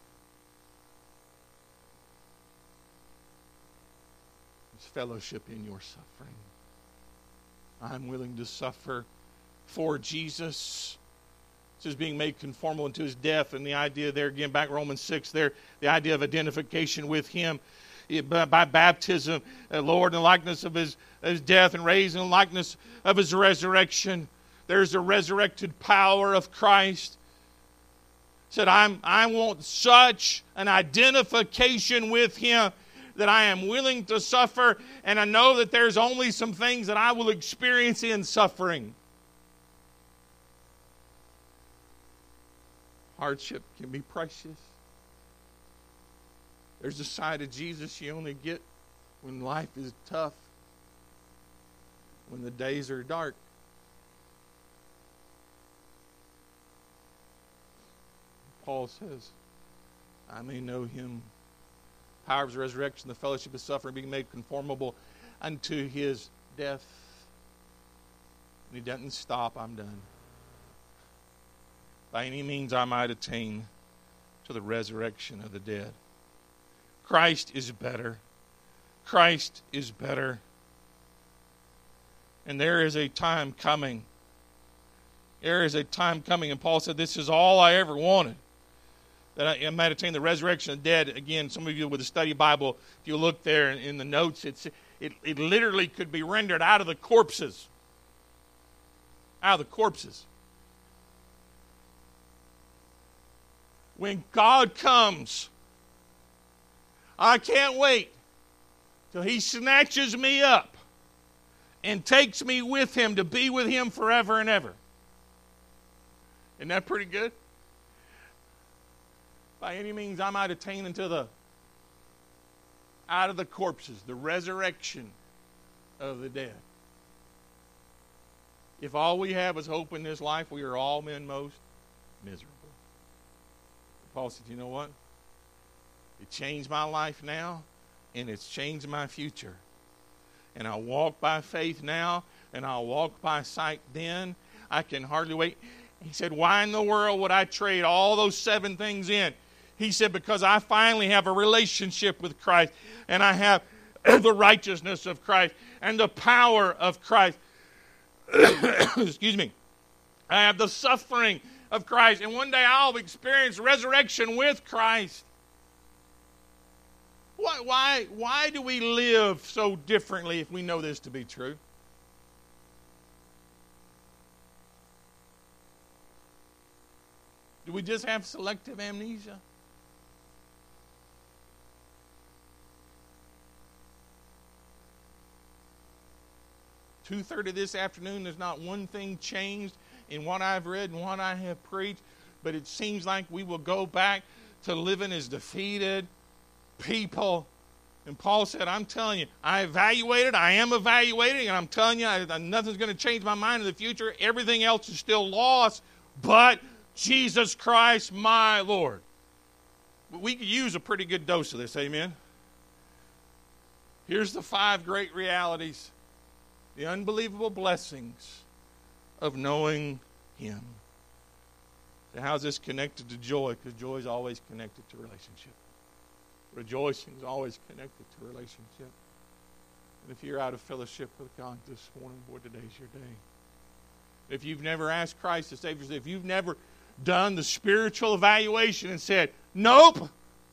There's fellowship in your suffering. I'm willing to suffer for Jesus. It says being made conformable unto His death, and the idea there, again, back Romans six there, the idea of identification with Him it, by, by baptism, uh, Lord, in the likeness of his, his death, and raised in the likeness of His resurrection. There's the resurrected power of Christ. Said, I'm, I want such an identification with Him that I am willing to suffer, and I know that there's only some things that I will experience in suffering. Hardship can be precious. There's a side of Jesus you only get when life is tough, when the days are dark. Paul says, I may know him. Power of his resurrection, the fellowship of suffering, being made conformable unto his death. And he doesn't stop. I'm done. By any means I might attain to the resurrection of the dead. Christ is better. Christ is better. And there is a time coming. There is a time coming. And Paul said, this is all I ever wanted. That I might attain the resurrection of the dead. Again, some of you with a study Bible, if you look there in, in the notes, it's, it, it literally could be rendered out of the corpses. Out of the corpses. When God comes, I can't wait till he snatches me up and takes me with him to be with him forever and ever. Isn't that pretty good? By any means I might attain unto the out of the corpses, the resurrection of the dead. If all we have is hope in this life, we are all men most miserable. Paul said, you know what? It changed my life now, and it's changed my future. And I walk by faith now, and I'll walk by sight then. I can hardly wait. He said, why in the world would I trade all those seven things in? He said, because I finally have a relationship with Christ, and I have the righteousness of Christ and the power of Christ. Excuse me. I have the suffering of Christ, and one day I'll experience resurrection with Christ. Why, why, why do we live so differently if we know this to be true? Do we just have selective amnesia? two-thirds of this afternoon, there's not one thing changed in what I've read and what I have preached, but it seems like we will go back to living as defeated people. And Paul said, I'm telling you, I evaluated, I am evaluating, and I'm telling you, I, nothing's going to change my mind in the future. Everything else is still lost, but Jesus Christ, my Lord. We could use a pretty good dose of this, amen? Here's the five great realities. The unbelievable blessings of knowing him. So how's this connected to joy? Because joy is always connected to relationship. Rejoicing is always connected to relationship. And if you're out of fellowship with God this morning, boy, today's your day. If you've never asked Christ to save yourself, if you've never done the spiritual evaluation and said, nope,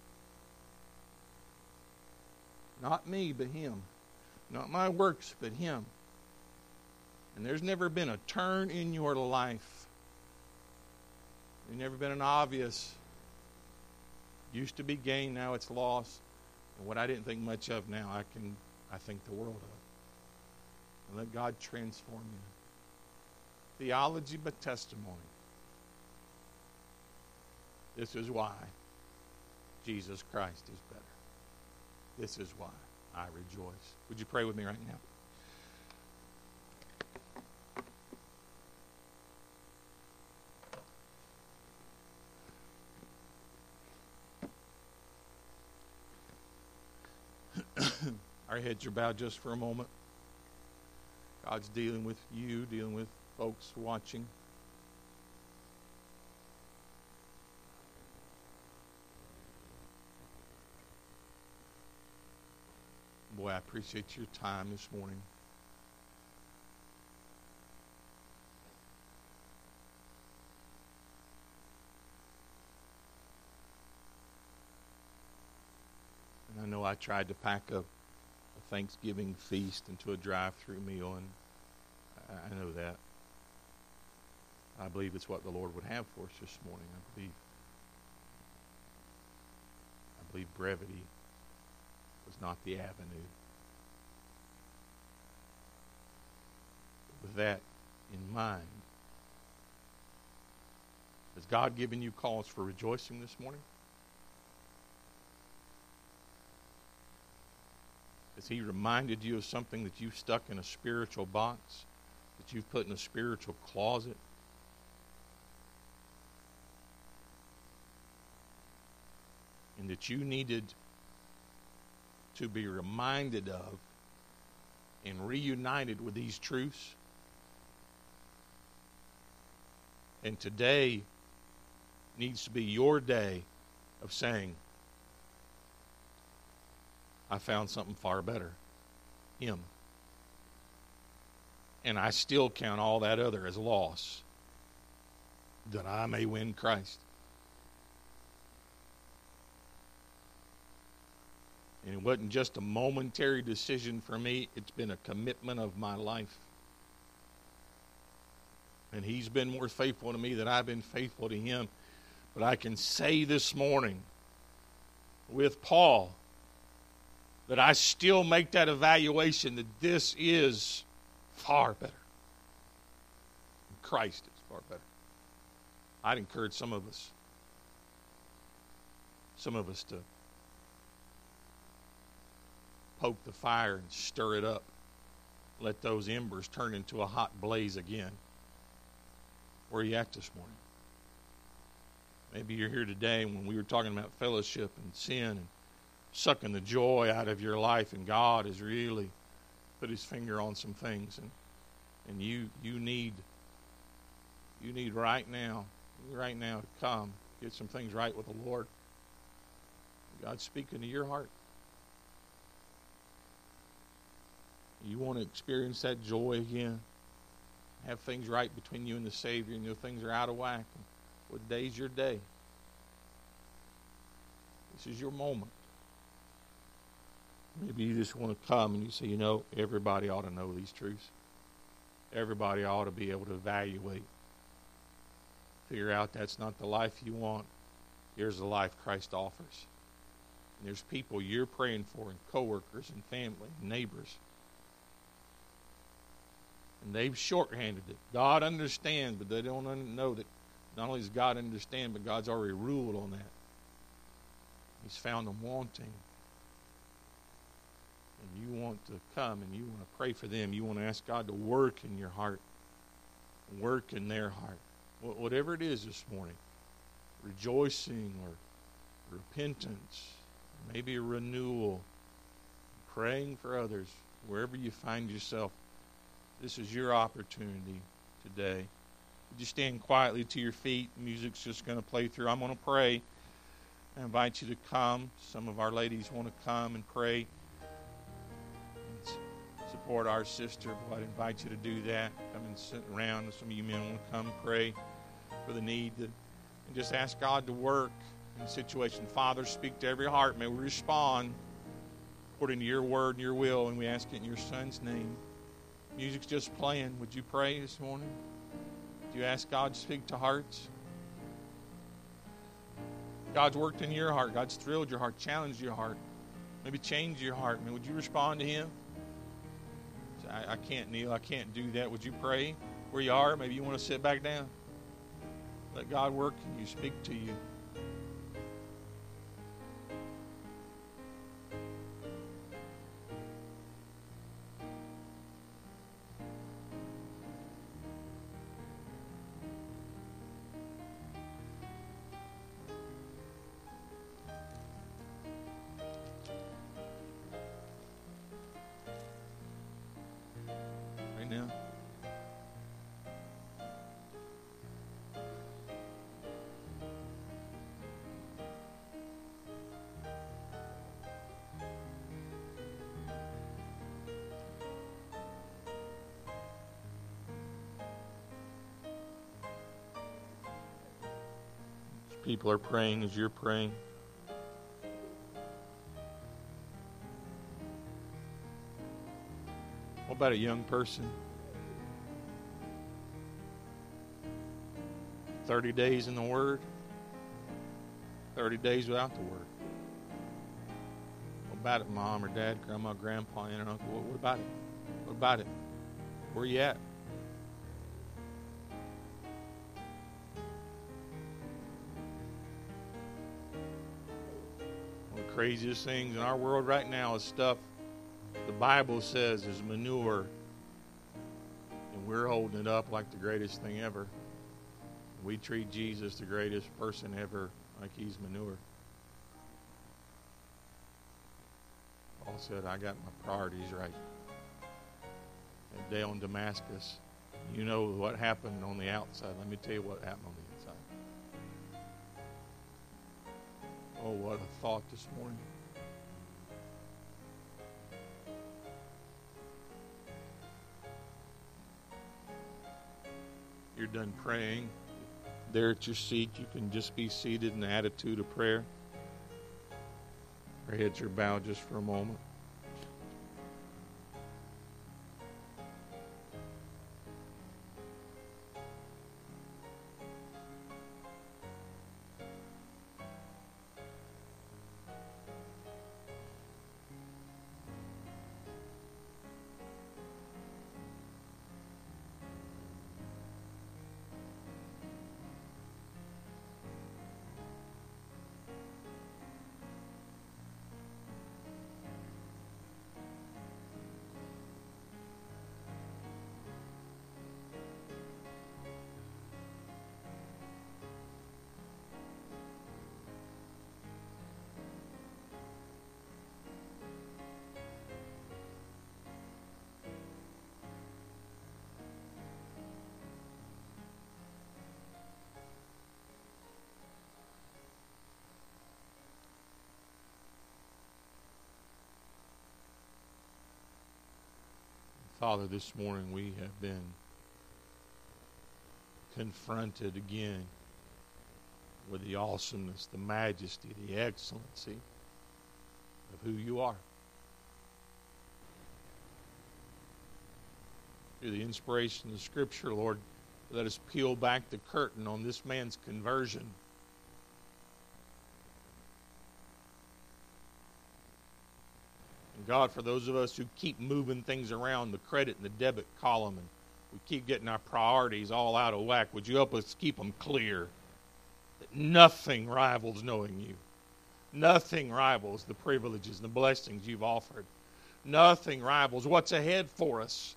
not me, but him. Not my works, but him. And there's never been a turn in your life. There's never been an obvious, used to be gain, now it's loss. And what I didn't think much of now, I can I think the world of. And let God transform you. Theology but testimony. This is why Jesus Christ is better. This is why I rejoice. Would you pray with me right now? Our heads are bowed just for a moment. God's dealing with you, dealing with folks watching. Boy, I appreciate your time this morning. And I know I tried to pack a, a Thanksgiving feast into a drive-through meal, and I, I know that. I believe it's what the Lord would have for us this morning. I believe, I believe brevity was not the avenue. With that in mind, has God given you cause for rejoicing this morning? Has he reminded you of something that you've stuck in a spiritual box, that you've put in a spiritual closet? and that you needed to be reminded of and reunited with these truths. And today needs to be your day of saying, I found something far better, Him. And I still count all that other as loss, that I may win Christ. And it wasn't just a momentary decision for me, it's been a commitment of my life. And He's been more faithful to me than I've been faithful to Him. But I can say this morning with Paul that I still make that evaluation that this is far better. Christ is far better. I'd encourage some of us, some of us to poke the fire and stir it up. Let those embers turn into a hot blaze again. Where are you at this morning? Maybe you're here today when we were talking about fellowship and sin and sucking the joy out of your life, and God has really put His finger on some things, and and you you need you need right now, right now to come get some things right with the Lord. God's speaking to your heart. You want to experience that joy again? Have things right between you and the Savior, and your things are out of whack. What day's your day? This is your moment. Maybe you just want to come and you say, you know, everybody ought to know these truths. Everybody ought to be able to evaluate. Figure out that's not the life you want. Here's the life Christ offers. And there's people you're praying for, and coworkers and family and neighbors. And they've shorthanded it. God understands, but they don't know that not only does God understand, but God's already ruled on that. He's found them wanting. And you want to come and you want to pray for them. You want to ask God to work in your heart. Work in their heart. Whatever it is this morning. Rejoicing or repentance. Maybe a renewal. Praying for others. Wherever you find yourself. This is your opportunity today. Would you stand quietly to your feet? Music's just going to play through. I'm going to pray. I invite you to come. Some of our ladies want to come and pray and support our sister. But I'd invite you to do that. Come and sit around. Some of you men want to come pray for the need to, and just ask God to work in the situation. Father, speak to every heart. May we respond according to your word and your will, and we ask it in your Son's name. Music's just playing. Would you pray this morning? Do you ask God to speak to hearts? God's worked in your heart. God's thrilled your heart, challenged your heart, maybe changed your heart. I mean, would you respond to Him? I, I can't kneel. I can't do that. Would you pray where you are? Maybe you want to sit back down. Let God work in you, speak to you. Now. People are praying as you're praying. What about a young person? thirty days in the Word, thirty days without the Word. What about it, Mom or Dad, Grandma, Grandpa, Aunt and Uncle? What, what about it? What about it? Where are you at? One of the craziest things in our world right now is stuff the Bible says is manure, and we're holding it up like the greatest thing ever. We treat Jesus, the greatest person ever, like He's manure. Paul said, I got my priorities right. That day on Damascus, you know what happened on the outside. Let me tell you what happened on the inside. Oh, what a thought this morning. You're done praying. There at your seat, you can just be seated in the attitude of prayer. Your heads are bowed just for a moment. Father, this morning we have been confronted again with the awesomeness, the majesty, the excellency of who you are. Through the inspiration of Scripture, Lord, let us peel back the curtain on this man's conversion. And God, for those of us who keep moving things around the credit and the debit column, and we keep getting our priorities all out of whack, would you help us keep them clear? That nothing rivals knowing you. Nothing rivals the privileges and the blessings you've offered. Nothing rivals what's ahead for us.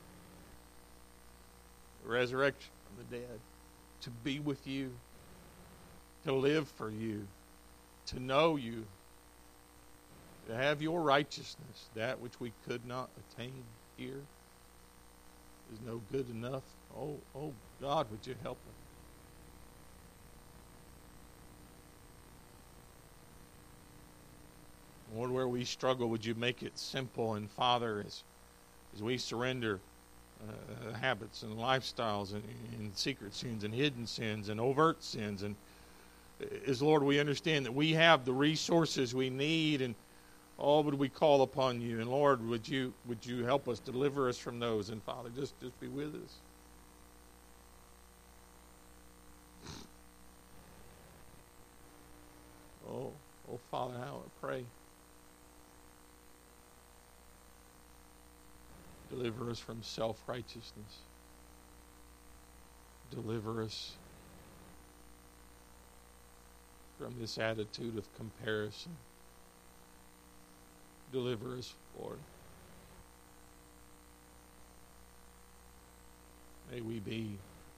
The resurrection from the dead. To be with you. To live for you. To know you. To have your righteousness, that which we could not attain here, is no good enough. Oh, oh God, would you help us? Lord, where we struggle, would you make it simple? And Father, as, as we surrender uh, habits and lifestyles and, and secret sins and hidden sins and overt sins, and as Lord, we understand that we have the resources we need, and all would we call upon you. And Lord, would you would you help us, deliver us from those? And Father, just, just be with us. Oh, oh Father, how I pray. Deliver us from self-righteousness. Deliver us from this attitude of comparison. Deliver us, Lord. May we be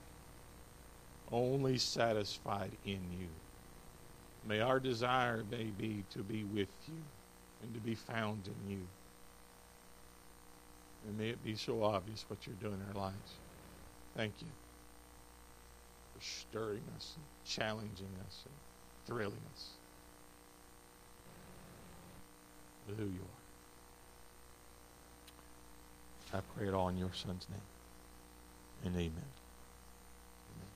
only satisfied in you. May our desire may be to be with you and to be found in you. And may it be so obvious what you're doing in our lives. Thank you for stirring us and challenging us and thrilling us with who you are. I pray it all in your Son's name. And amen. Amen.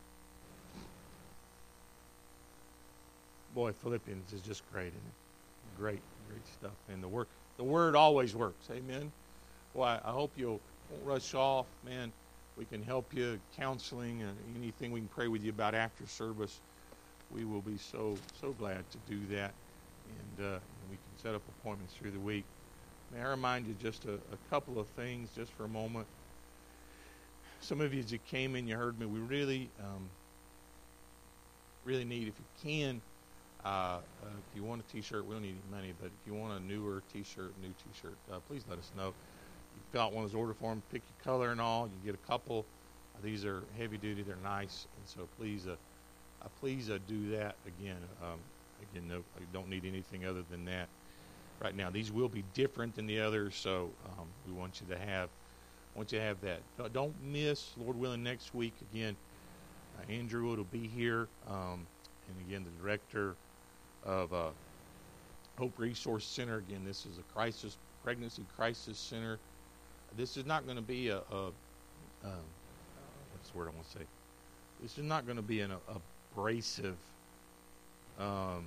Boy, Philippians is just great, isn't it? Great, great stuff. And the work, the word always works. Amen. Well, I hope you'll won't rush off, man. We can help you, counseling, and anything we can pray with you about after service. We will be so so glad to do that, and uh, we can set up appointments through the week. May I remind you just a, a couple of things, just for a moment. Some of you, as you came in, you heard me. We really, um, really need, if you can, uh, uh, if you want a T-shirt, we don't need any money, but if you want a newer T-shirt, new T-shirt, uh, please let us know. You fill out one of those order forms, pick your color and all. You get a couple. Uh, these are heavy duty. They're nice, and so please, uh, uh, please uh, do that again. Um, again, no, I don't need anything other than that. right now. These will be different than the others, so um, we want you to have want you to have that. Don't- Don't miss, Lord willing, next week again. Uh, Andrew will be here, um, and again the director of uh, Hope Resource Center. Again, this is a crisis pregnancy crisis center. This is not going to be a, a um, what's the word I want to say? This is not going to be an a, abrasive um,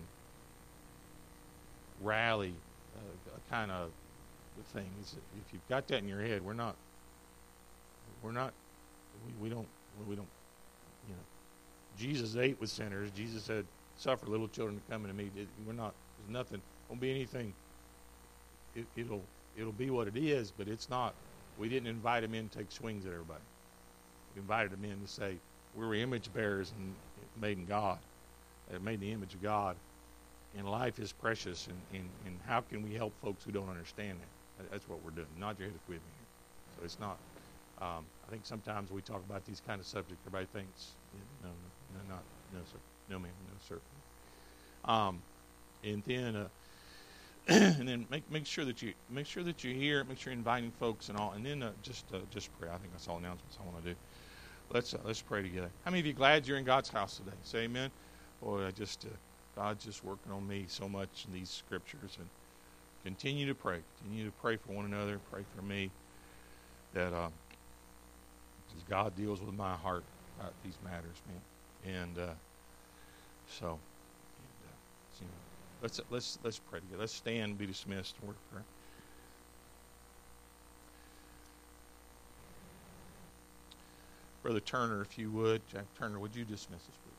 rally uh, kind of thing. It's, if you've got that in your head, we're not. We're not. We, we don't. We don't. You know, Jesus ate with sinners. Jesus said, "Suffer little children to come into me." It, we're not. There's nothing. Won't be anything. It, it'll. It'll be what it is, but it's not. We didn't invite him in to take swings at everybody. We invited him in to say, we're image bearers and made in God, uh, made in the image of God, and life is precious. And, and, and how can we help folks who don't understand that? That's what we're doing. Nod your head with me here. So it's not. Um, I think sometimes we talk about these kind of subjects. Everybody thinks, no, no, no, not, no, sir, no, ma'am, no, sir. Um, and then. Uh, and then make make sure that you make sure that you're here. Make sure you're inviting folks and all. And then uh, just uh, just pray. I think that's all announcements I want to do. Let's uh, let's pray together. How many of you glad you're in God's house today? Say amen. Boy, I just uh, God's just working on me so much in these scriptures, and continue to pray. Continue to pray for one another. Pray for me that uh, as God deals with my heart about these matters, man. And uh, so. And, uh, so, you know, Let's let's let's pray together. Let's stand and be dismissed. Word of prayer. Brother Turner, if you would, Jack Turner, would you dismiss us, please?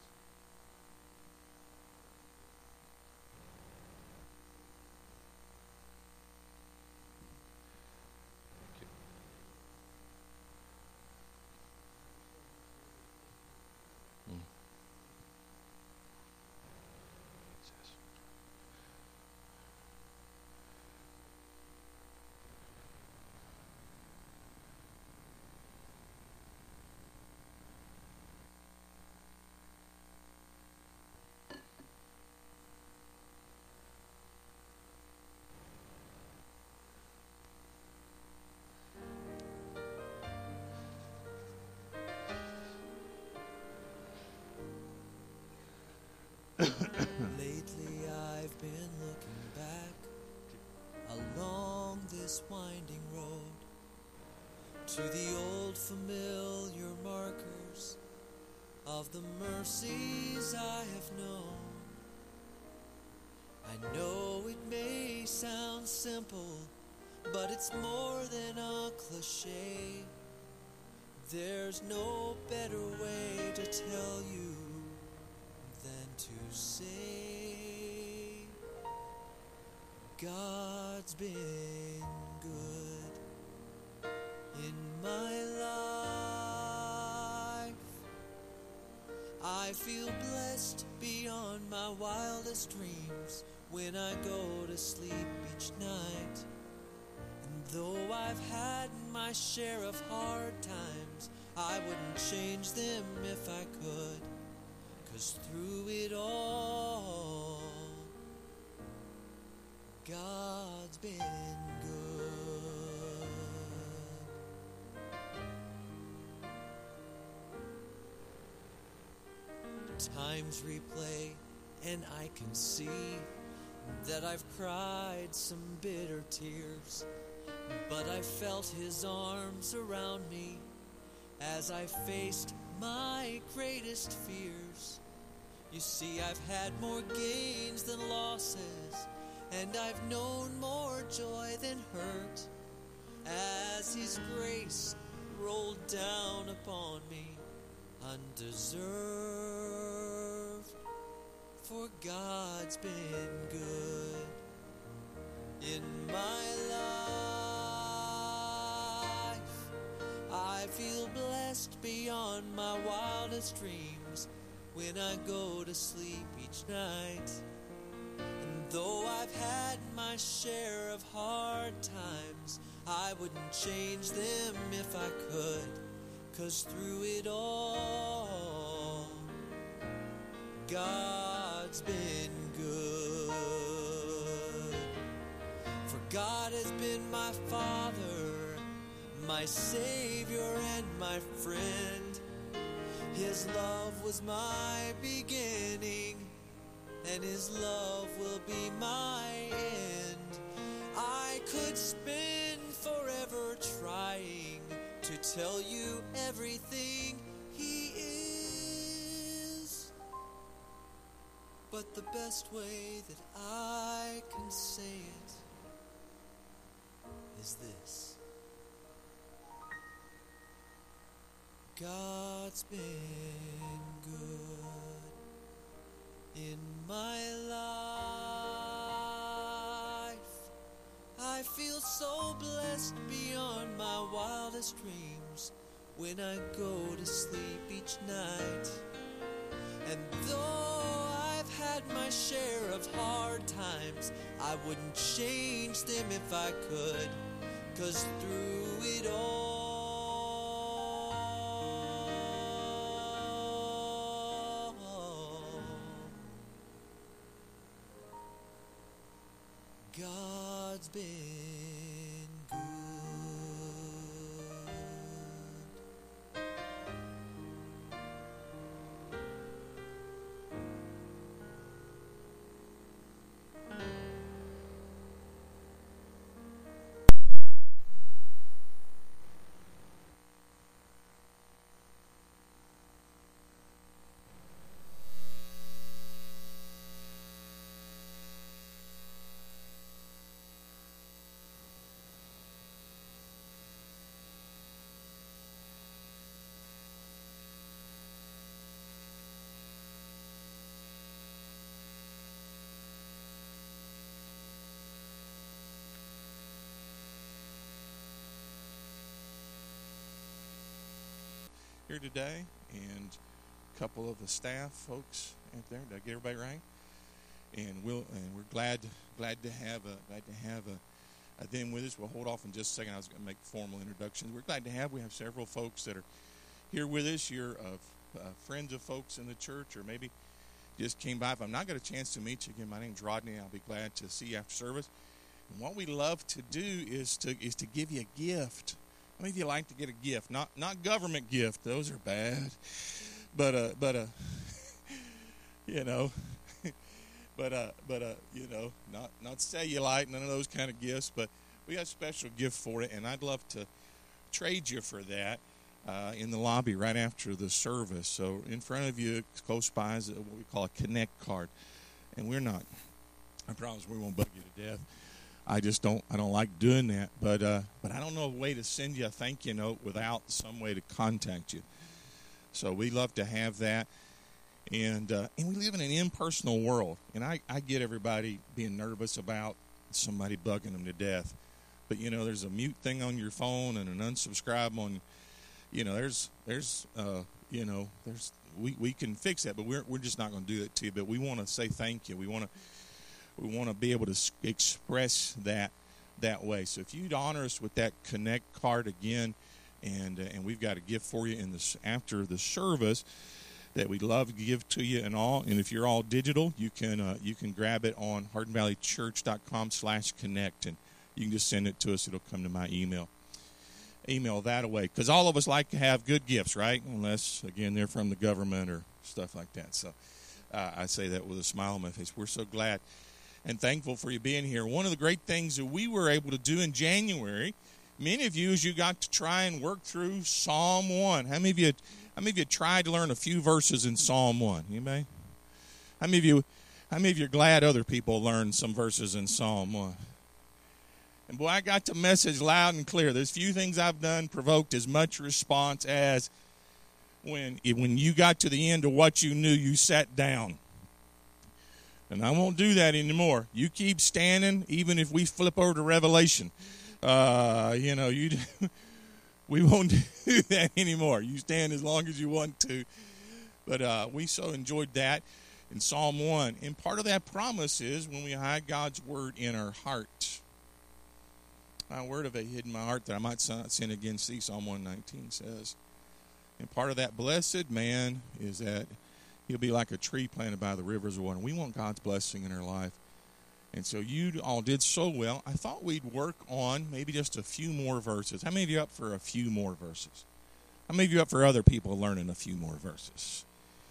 Lately I've been looking back along this winding road to the old familiar markers of the mercies I have known. I know it may sound simple, but it's more than a cliche. There's no better way to tell you than to say God's been good in my life. I feel blessed beyond my wildest dreams when I go to sleep each night. And though I've had my share of hard times, I wouldn't change them if I could. 'Cause through it all, God's been good. Times replay and I can see that I've cried some bitter tears, but I felt his arms around me as I faced my greatest fears. You see, I've had more gains than losses, and I've known more joy than hurt, as his grace rolled down upon me undeserved. For God's been good in my life. I feel blessed beyond my wildest dreams when I go to sleep each night. And though I've had my share of hard times, I wouldn't change them if I could. 'Cause through it all, God's been good. God has been my Father, my Savior and my friend. His love was my beginning, and His love will be my end. I could spend forever trying to tell you everything He is, but the best way that I can say it is this: God's been good in my life. I feel so blessed beyond my wildest dreams when I go to sleep each night. And though I've had my share of hard times, I wouldn't change them if I could, 'cause through it all, God's been good. Here today, and a couple of the staff folks out there. Did I get everybody right? And we'll and we're glad glad to have a glad to have a, a them with us. We'll hold off in just a second. I was going to make formal introductions. We're glad to have. We have several folks that are here with us. You're uh, uh, friends of folks in the church, or maybe just came by. If I'm not got a chance to meet you again, my name's Rodney. I'll be glad to see you after service. And what we love to do is to is to give you a gift. How many of you like to get a gift? Not not government gift; those are bad. But uh, but uh, you know, but uh, but uh, you know, not not cellulite, none of those kind of gifts. But we got a special gift for it, and I'd love to trade you for that uh, in the lobby right after the service. So in front of you, close by, is what we call a Connect card, and we're not. I promise we won't bug you to death. I just don't I don't like doing that, but uh, but I don't know a way to send you a thank you note without some way to contact you. So we love to have that, and uh, and we live in an impersonal world, and I, I get everybody being nervous about somebody bugging them to death, but you know there's a mute thing on your phone and an unsubscribe on, you know there's there's uh, you know there's we, we can fix that, but we're we're just not going to do that to you. But we want to say thank you. We want to. We want to be able to express that that way. So if you'd honor us with that Connect card again, and uh, and we've got a gift for you in this after the service that we'd love to give to you and all. And if you're all digital, you can uh, you can grab it on hardin valley church dot com slash connect, and you can just send it to us. It'll come to my email. Email that away, because all of us like to have good gifts, right? Unless again they're from the government or stuff like that. So uh, I say that with a smile on my face. We're so glad and thankful for you being here. One of the great things that we were able to do in January, many of you, is you got to try and work through Psalm one. How many of you, how many of you tried to learn a few verses in Psalm one? Anybody? How many of you, how many of you are glad other people learned some verses in Psalm one? And boy, I got the message loud and clear. There's few things I've done provoked as much response as when, when you got to the end of what you knew, you sat down. And I won't do that anymore. You keep standing, even if we flip over to Revelation. Uh, you know, you we won't do that anymore. You stand as long as you want to. But uh, we so enjoyed that in Psalm one. And part of that promise is when we hide God's word in our heart. My word have I hid in my heart that I might not sin against thee, Psalm one nineteen says. And part of that blessed man is that he'll be like a tree planted by the rivers of water. We want God's blessing in our life. And so you all did so well. I thought we'd work on maybe just a few more verses. How many of you up for a few more verses? How many of you up for other people learning a few more verses?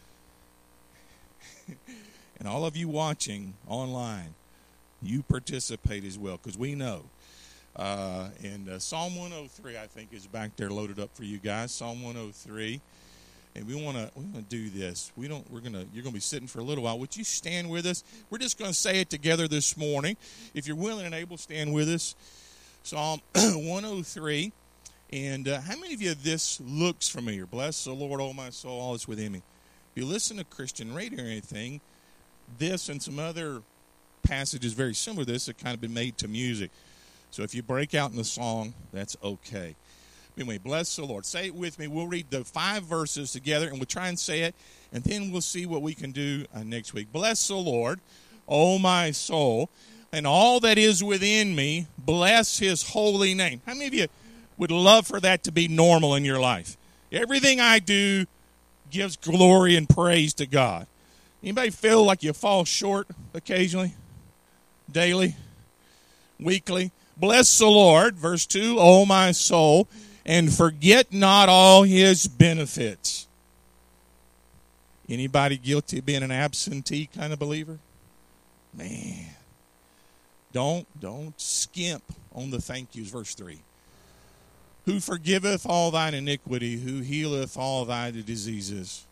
And all of you watching online, you participate as well, because we know. Uh, and uh, Psalm one oh three, I think, is back there loaded up for you guys. Psalm one oh three. And we want to we want to do this. We don't. We're gonna. You're gonna be sitting for a little while. Would you stand with us? We're just gonna say it together this morning. If you're willing and able, stand with us. Psalm one oh three. And uh, how many of you this looks familiar? Bless the Lord, oh my soul, all that's within me. If you listen to Christian radio or anything, this and some other passages very similar to this have kind of been made to music. So if you break out in the song, that's okay. Anyway, bless the Lord. Say it with me. We'll read the five verses together, and we'll try and say it, and then we'll see what we can do uh, next week. Bless the Lord, O my soul, and all that is within me, bless his holy name. How many of you would love for that to be normal in your life? Everything I do gives glory and praise to God. Anybody feel like you fall short occasionally, daily, weekly? Bless the Lord, verse two, O my soul, and forget not all his benefits. Anybody guilty of being an absentee kind of believer? Man, don't, don't skimp on the thank yous, verse three. Who forgiveth all thine iniquity, who healeth all thy diseases.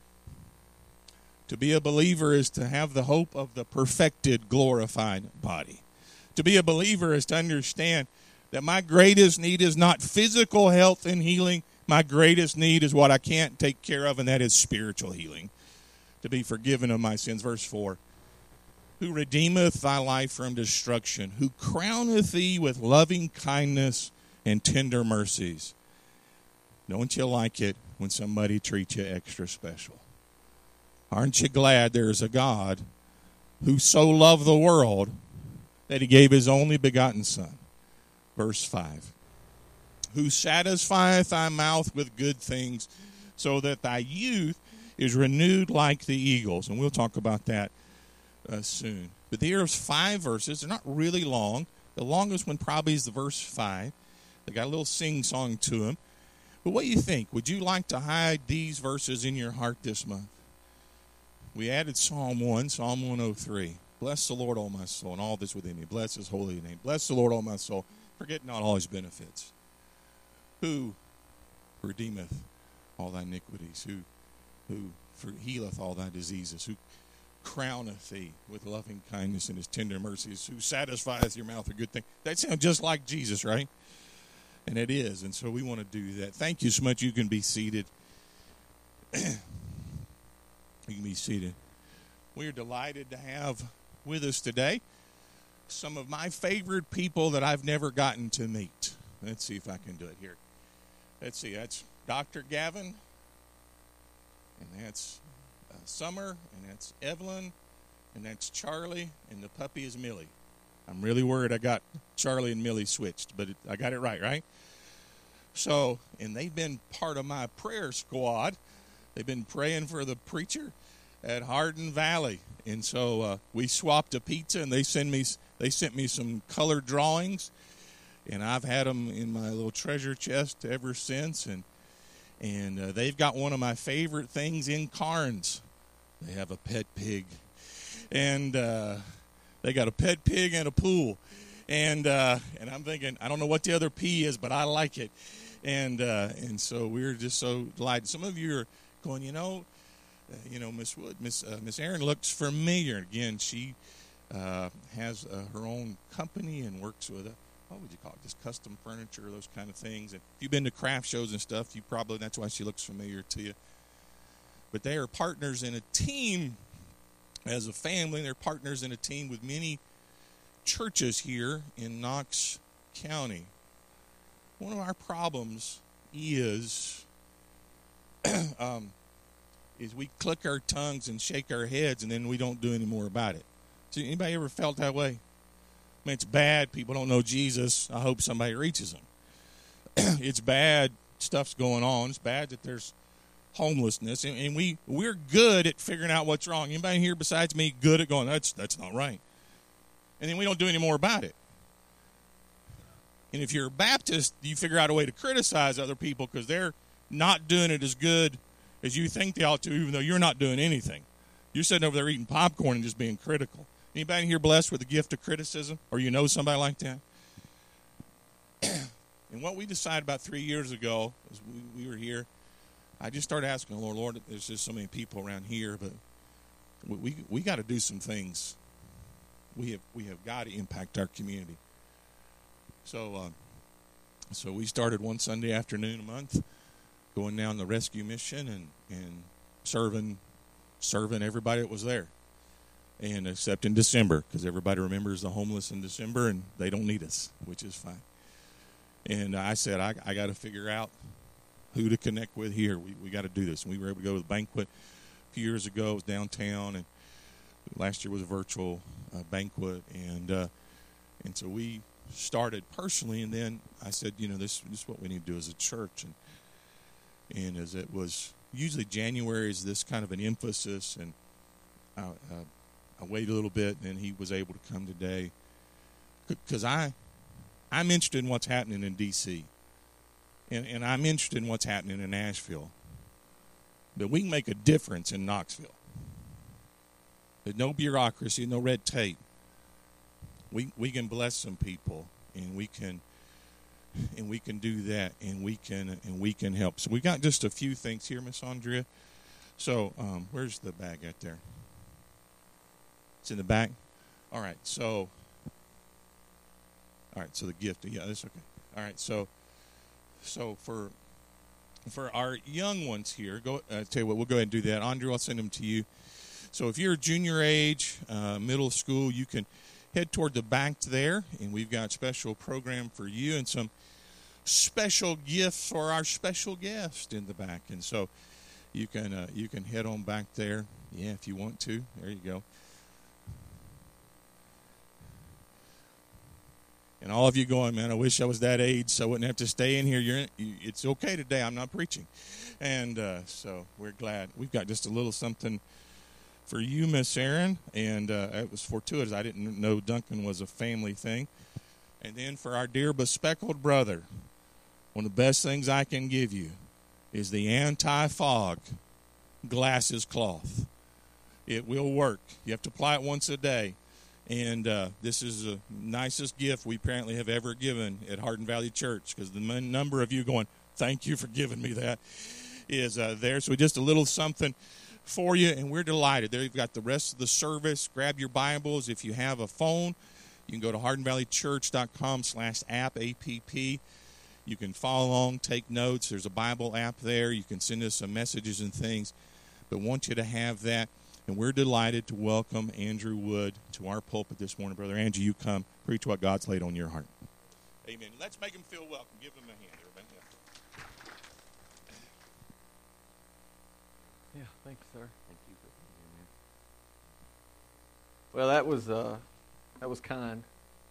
To be a believer is to have the hope of the perfected, glorified body. To be a believer is to understand that my greatest need is not physical health and healing. My greatest need is what I can't take care of, and that is spiritual healing. To be forgiven of my sins. Verse four. Who redeemeth thy life from destruction, who crowneth thee with loving kindness and tender mercies. Don't you like it when somebody treats you extra special? Aren't you glad there is a God who so loved the world that he gave his only begotten Son? Verse five. Who satisfieth thy mouth with good things, so that thy youth is renewed like the eagles. And we'll talk about that uh, soon. But there's five verses. They're not really long. The longest one probably is the verse five. They got a little sing-song to them. But what do you think? Would you like to hide these verses in your heart this month? We added Psalm one, Psalm one oh three. Bless the Lord, all my soul, and all that's within me. Bless his holy name. Bless the Lord, all my soul. Forget not all his benefits. Who redeemeth all thy iniquities? Who, who for healeth all thy diseases? Who crowneth thee with loving kindness and his tender mercies? Who satisfieth your mouth with good things? That sounds just like Jesus, right? And it is. And so we want to do that. Thank you so much. You can be seated. You can be seated. We are delighted to have with us today some of my favorite people that I've never gotten to meet. Let's see if I can do it here. Let's see. That's Doctor Gavin, and that's uh, Summer, and that's Evelyn, and that's Charlie, and the puppy is Millie. I'm really worried I got Charlie and Millie switched, but it, I got it right, right? So, and they've been part of my prayer squad. They've been praying for the preacher at Hardin Valley, and so uh, we swapped a pizza, and they send me they sent me some colored drawings, and I've had them in my little treasure chest ever since. And and uh, they've got one of my favorite things in Carnes. They have a pet pig, and uh, they got a pet pig and a pool, and uh, and I'm thinking I don't know what the other P is, but I like it, and uh, and so we're just so delighted. Some of you are going, you know. Uh, you know, Miss Wood, Miss uh, Miss Aaron looks familiar. Again, she uh, has uh, her own company and works with a, what would you call it, just custom furniture, those kind of things. And if you've been to craft shows and stuff, you probably that's why she looks familiar to you. But they are partners in a team as a family. They're partners in a team with many churches here in Knox County. One of our problems is. um, is we click our tongues and shake our heads, and then we don't do any more about it. So anybody ever felt that way? I mean, it's bad. People don't know Jesus. I hope somebody reaches them. It's bad. Stuff's going on. It's bad that there's homelessness, and, and we we're good at figuring out what's wrong. Anybody here besides me good at going, that's that's not right? and then we don't do any more about it. And if you're a Baptist, you figure out a way to criticize other people because they're not doing it as good as you think they ought to, even though you're not doing anything. You're sitting over there eating popcorn and just being critical. Anybody here blessed with the gift of criticism? Or you know somebody like that? And what we decided about three years ago, as we, we were here, I just started asking the Lord, Lord, there's just so many people around here, but we we, we got to do some things. We have we have got to impact our community. So, uh, so we started one Sunday afternoon a month, going down the rescue mission and, and serving serving everybody that was there. And except in December, because everybody remembers the homeless in December, and they don't need us, which is fine. And I said, I, I got to figure out who to connect with here. We we got to do this. And we were able to go to the banquet a few years ago. It was downtown, and last year was a virtual uh, banquet. And uh, and so we started personally, and then I said, you know, this, this is what we need to do as a church. And and as it was, usually January is this kind of an emphasis, and I, uh, I waited a little bit, and then he was able to come today. Because I, I'm interested in what's happening in D C, and, and I'm interested in what's happening in Nashville. That we can make a difference in Knoxville. There's no bureaucracy, no red tape. We we can bless some people, and we can and we can do that, and we can and we can help. So we got just a few things here, Miss Andrea. So um, where's the bag at there? It's in the back. All right. So all right. So the gift. Yeah, that's okay. All right. So so for for our young ones here, go. Uh, tell you what, we'll go ahead and do that. Andrea, I'll send them to you. So if you're junior age, uh, middle school, you can head toward the back there, and we've got a special program for you and some special gifts for our special guest in the back. And so you can uh, you can head on back there, yeah, if you want to. There you go. And all of you going, man, I wish I was that age so I wouldn't have to stay in here. You're in, you, it's okay today. I'm not preaching. And uh, so we're glad. We've got just a little something for you, Miss Aaron, and uh, it was fortuitous. I didn't know Duncan was a family thing. And then for our dear bespectacled brother, one of the best things I can give you is the anti-fog glasses cloth. It will work. You have to apply it once a day. And uh, this is the nicest gift we apparently have ever given at Hardin Valley Church, because the number of you going, thank you for giving me that, is uh, there. So just a little something for you, and we're delighted. There you've got the rest of the service. Grab your Bibles. If you have a phone, you can go to hardin valley church dot com slash app, A P P. You can follow along, take notes. There's a Bible app there. You can send us some messages and things, but want you to have that. And we're delighted to welcome Andrew Wood to our pulpit this morning. Brother Andrew, you come preach what God's laid on your heart. Amen. Let's make him feel welcome. Give him a hand, everybody. Yeah, thanks, sir. Thank you for being here, man. Well, that was uh, that was kind.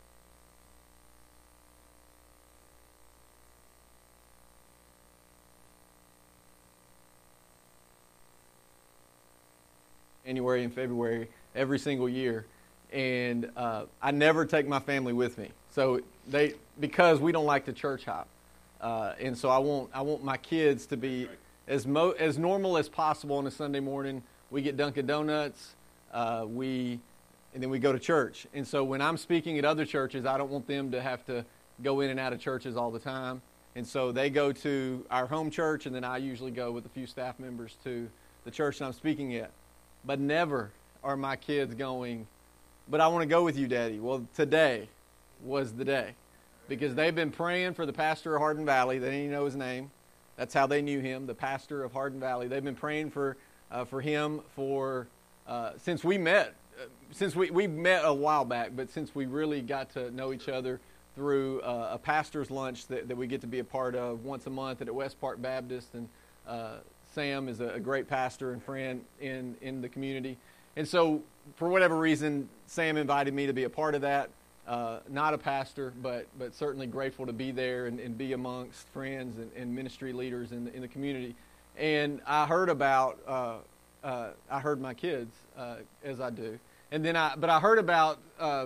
January and February every single year, and uh, I never take my family with me. So they because we don't like to church hop, uh, and so I want I want my kids to be as mo as normal as possible on a Sunday morning. We get Dunkin' Donuts, uh, we and then we go to church. And so when I'm speaking at other churches, I don't want them to have to go in and out of churches all the time. And so they go to our home church, and then I usually go with a few staff members to the church that I'm speaking at. But never are my kids going, but I want to go with you, Daddy. Well, today was the day, because they've been praying for the pastor of Hardin Valley. They didn't even know his name. That's how they knew him, the pastor of Hardin Valley. They've been praying for uh, for him for uh, since we met. Uh, since we, we met a while back, but since we really got to know each other through uh, a pastor's lunch that, that we get to be a part of once a month at West Park Baptist, and uh, Sam is a, a great pastor and friend in, in the community. And so, for whatever reason, Sam invited me to be a part of that. Uh, not a pastor, but but certainly grateful to be there and, and be amongst friends and, and ministry leaders in the, in the community. And I heard about, uh, uh, I heard my kids, uh, as I do. And then I, but I heard about uh,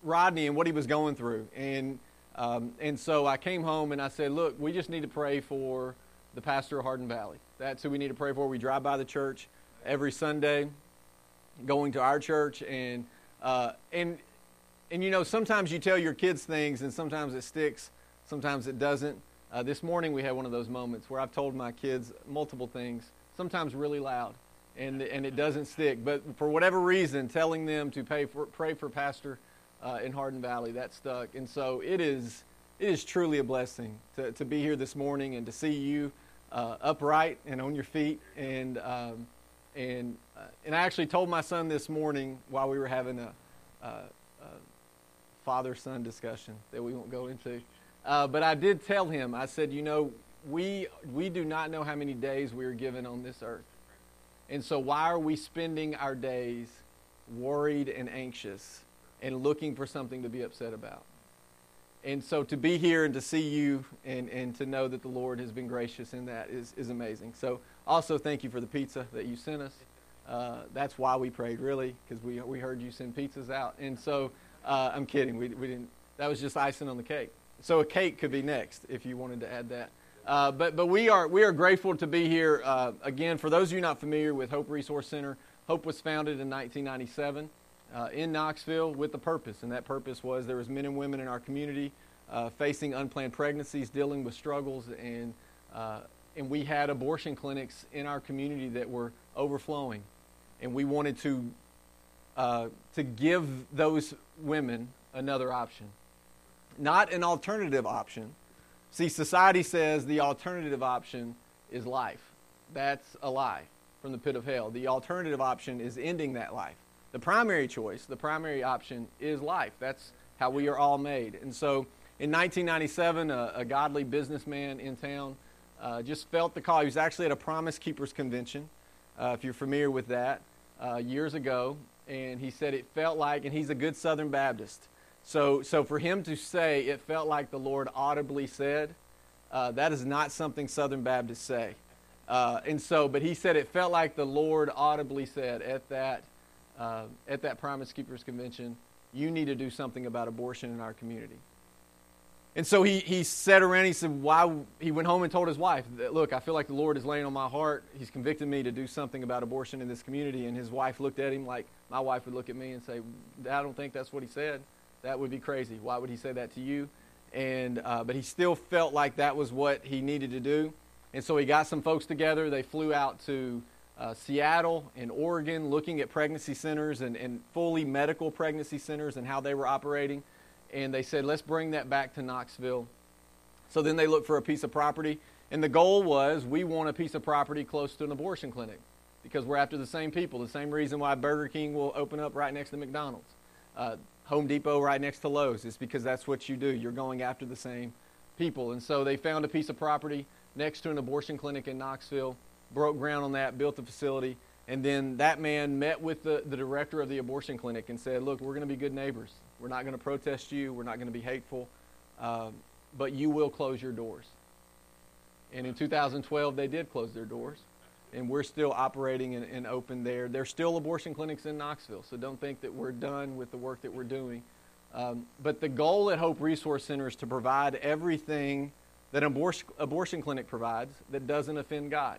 Rodney and what he was going through. And um, and so I came home and I said, look, we just need to pray for the pastor of Hardin Valley. That's who we need to pray for. We drive by the church every Sunday, going to our church. And, uh, and, and you know, sometimes you tell your kids things and sometimes it sticks, sometimes it doesn't. Uh, this morning we had one of those moments where I've told my kids multiple things, sometimes really loud, and and it doesn't stick. But for whatever reason, telling them to pay for, pray for Pastor uh, in Hardin Valley, that stuck. And so it is it is truly a blessing to, to be here this morning and to see you uh, upright and on your feet. And um, and uh, and I actually told my son this morning while we were having a, a, a father-son discussion that we won't go into. Uh, but I did tell him, I said, you know, we we do not know how many days we are given on this earth. And so why are we spending our days worried and anxious and looking for something to be upset about? And so to be here and to see you and, and to know that the Lord has been gracious in that is, is amazing. So also thank you for the pizza that you sent us. Uh, that's why we prayed, really, because we we heard you send pizzas out. And so uh, I'm kidding. We we didn't. That was just icing on the cake. So a cake could be next if you wanted to add that. Uh, but but we are we are grateful to be here. Uh, again, for those of you not familiar with Hope Resource Center, Hope was founded in nineteen ninety-seven uh, in Knoxville with a purpose. And that purpose was there was men and women in our community uh, facing unplanned pregnancies, dealing with struggles. And, uh, and we had abortion clinics in our community that were overflowing. And we wanted to uh, to give those women another option. Not an alternative option. See, society says the alternative option is life. That's a lie from the pit of hell. The alternative option is ending that life. The primary choice, the primary option is life. That's how we are all made. And so in nineteen ninety-seven, a, a godly businessman in town uh, just felt the call. He was actually at a Promise Keepers convention, uh, if you're familiar with that, uh, years ago. And he said it felt like, and he's a good Southern Baptist, So so for him to say it felt like the Lord audibly said, uh, that is not something Southern Baptists say. Uh, and so, but he said it felt like the Lord audibly said at that uh, at that Promise Keepers Convention, you need to do something about abortion in our community. And so he, he sat around, he said, why, he went home and told his wife, that, look, I feel like the Lord is laying on my heart. He's convicted me to do something about abortion in this community. And his wife looked at him like my wife would look at me and say, I don't think that's what he said. That would be crazy. Why would he say that to you? And uh, but he still felt like that was what he needed to do. And so he got some folks together. They flew out to uh, Seattle and Oregon looking at pregnancy centers and, and fully medical pregnancy centers and how they were operating. And they said, let's bring that back to Knoxville. So then they looked for a piece of property. And the goal was, we want a piece of property close to an abortion clinic because we're after the same people, the same reason why Burger King will open up right next to McDonald's. Uh, Home Depot right next to Lowe's is because that's what you do. You're going after the same people. And so they found a piece of property next to an abortion clinic in Knoxville, broke ground on that, built the facility. And then that man met with the, the director of the abortion clinic and said, look, we're going to be good neighbors. We're not going to protest you. We're not going to be hateful. Um, but you will close your doors. And in two thousand twelve, they did close their doors. And we're still operating and, and open there. There's still abortion clinics in Knoxville, so don't think that we're done with the work that we're doing. Um, but the goal at Hope Resource Center is to provide everything that an abortion, abortion clinic provides that doesn't offend God.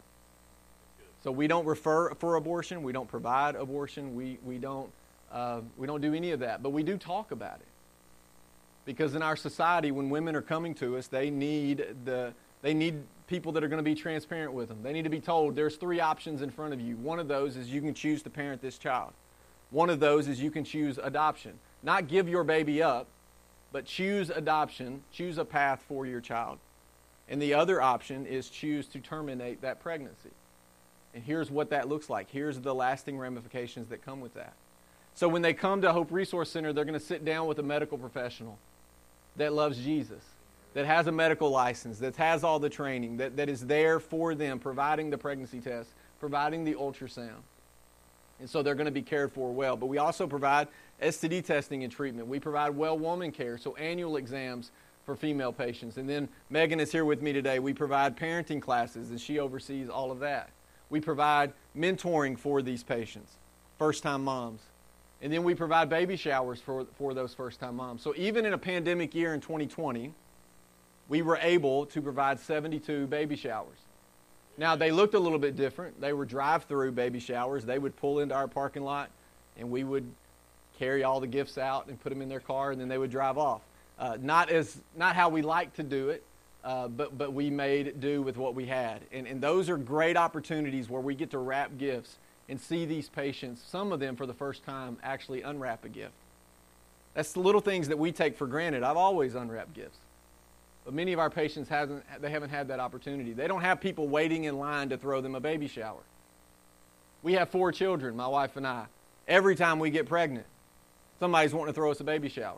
So we don't refer for abortion. We don't provide abortion. We, we, don't, uh, we don't do any of that. But we do talk about it. Because in our society, when women are coming to us, they need the... They need people that are going to be transparent with them. They need to be told there's three options in front of you. One of those is you can choose to parent this child. One of those is you can choose adoption. Not give your baby up, but choose adoption, choose a path for your child. And the other option is choose to terminate that pregnancy. And here's what that looks like. Here's the lasting ramifications that come with that. So when they come to Hope Resource Center, they're going to sit down with a medical professional that loves Jesus, that has a medical license, that has all the training, that, that is there for them, providing the pregnancy test, providing the ultrasound. And so they're going to be cared for well. But we also provide S T D testing and treatment. We provide well woman care, so annual exams for female patients. And then Megan is here with me today. We provide parenting classes, and she oversees all of that. We provide mentoring for these patients, first-time moms. And then we provide baby showers for, for those first-time moms. So even in a pandemic year in twenty twenty, we were able to provide seventy-two baby showers. Now, they looked a little bit different. They were drive-through baby showers. They would pull into our parking lot, and we would carry all the gifts out and put them in their car, and then they would drive off. Uh, not as not how we like to do it, uh, but but we made do with what we had. And, and those are great opportunities where we get to wrap gifts and see these patients, some of them for the first time, actually unwrap a gift. That's the little things that we take for granted. I've always unwrapped gifts. But many of our patients haven't they haven't had that opportunity. They don't have people waiting in line to throw them a baby shower. We have four children, my wife and I. Every time we get pregnant, somebody's wanting to throw us a baby shower.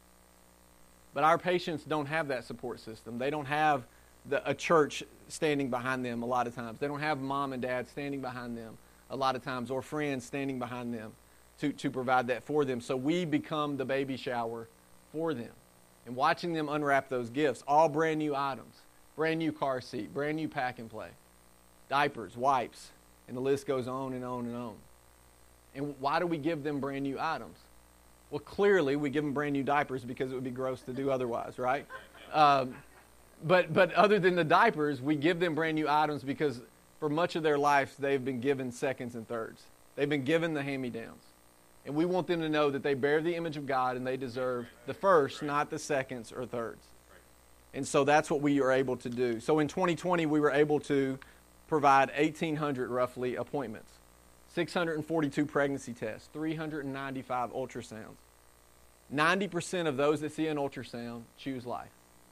But our patients don't have that support system. They don't have the, a church standing behind them a lot of times. They don't have mom and dad standing behind them a lot of times, or friends standing behind them to, to provide that for them. So we become the baby shower for them. And watching them unwrap those gifts, all brand new items, brand new car seat, brand new pack and play, diapers, wipes, and the list goes on and on and on. And why do we give them brand new items? Well, clearly we give them brand new diapers because it would be gross to do otherwise, right? Um, but but other than the diapers, we give them brand new items because for much of their life they've been given seconds and thirds. They've been given the hand-me-downs. And we want them to know that they bear the image of God and they deserve the first, not the seconds or thirds. And so that's what we are able to do. So in twenty twenty, we were able to provide eighteen hundred roughly appointments, six hundred forty-two pregnancy tests, three hundred ninety-five ultrasounds. ninety percent of those that see an ultrasound choose life.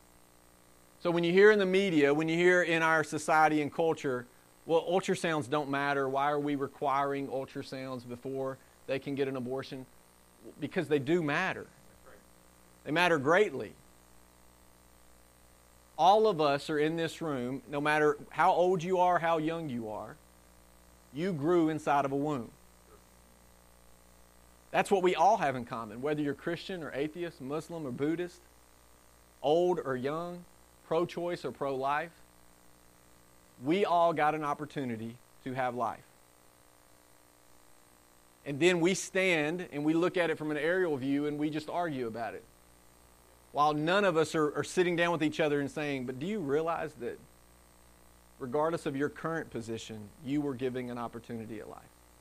So when you hear in the media, when you hear in our society and culture, well, ultrasounds don't matter. Why are we requiring ultrasounds before they can get an abortion? Because they do matter. They matter greatly. All of us are in this room, no matter how old you are, how young you are, you grew inside of a womb. That's what we all have in common, whether you're Christian or atheist, Muslim or Buddhist, old or young, pro-choice or pro-life. We all got an opportunity to have life. And then we stand and we look at it from an aerial view and we just argue about it. While none of us are, are sitting down with each other and saying, but do you realize that regardless of your current position, you were giving an opportunity at life?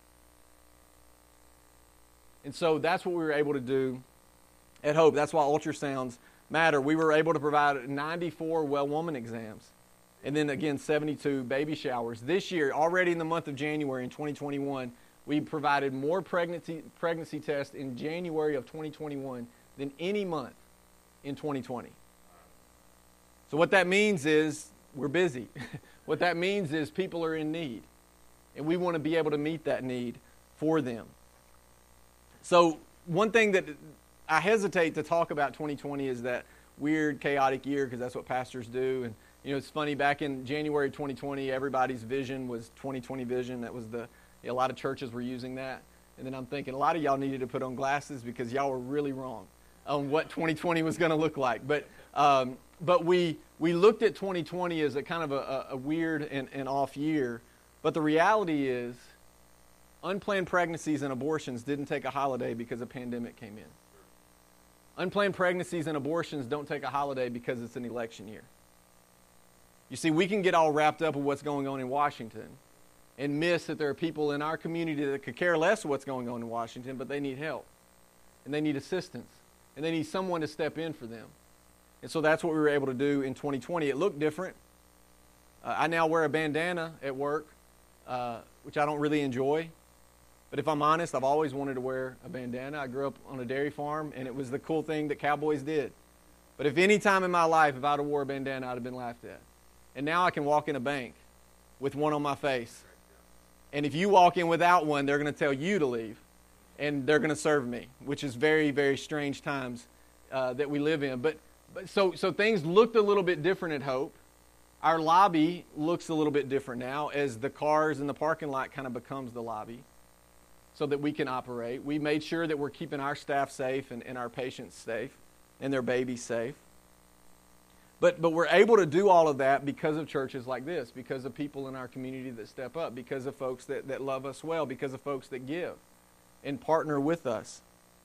And so that's what we were able to do at Hope. That's why ultrasounds matter. We were able to provide ninety-four well woman exams. And then again, seventy-two baby showers. This year, already in the month of January in twenty twenty-one, we provided more pregnancy pregnancy tests in January of twenty twenty-one than any month in twenty twenty. So what that means is we're busy. What that means is people are in need. And we want to be able to meet that need for them. So one thing that I hesitate to talk about twenty twenty is that weird, chaotic year, because that's what pastors do. And you know, it's funny, back in January twenty twenty, everybody's vision was twenty twenty vision. That was the, a lot of churches were using that. And then I'm thinking, a lot of y'all needed to put on glasses because y'all were really wrong on what twenty twenty was going to look like. But um, but we we looked at twenty twenty as a kind of a, a weird and, and off year. But the reality is, unplanned pregnancies and abortions didn't take a holiday because a pandemic came in. Unplanned pregnancies and abortions don't take a holiday because it's an election year. You see, we can get all wrapped up with what's going on in Washington and miss that there are people in our community that could care less what's going on in Washington, but they need help, and they need assistance, and they need someone to step in for them. And so that's what we were able to do in twenty twenty. It looked different. Uh, I now wear a bandana at work, uh, which I don't really enjoy. But if I'm honest, I've always wanted to wear a bandana. I grew up on a dairy farm, and it was the cool thing that cowboys did. But if any time in my life, if I'd have wore a bandana, I'd have been laughed at. And now I can walk in a bank with one on my face. And if you walk in without one, they're going to tell you to leave. And they're going to serve me, which is very, very strange times uh, that we live in. But, but so, so things looked a little bit different at Hope. Our lobby looks a little bit different now as the cars in the parking lot kind of becomes the lobby so that we can operate. We made sure that we're keeping our staff safe and, and our patients safe and their babies safe. But but we're able to do all of that because of churches like this, because of people in our community that step up, because of folks that, that love us well, because of folks that give. and partner with us.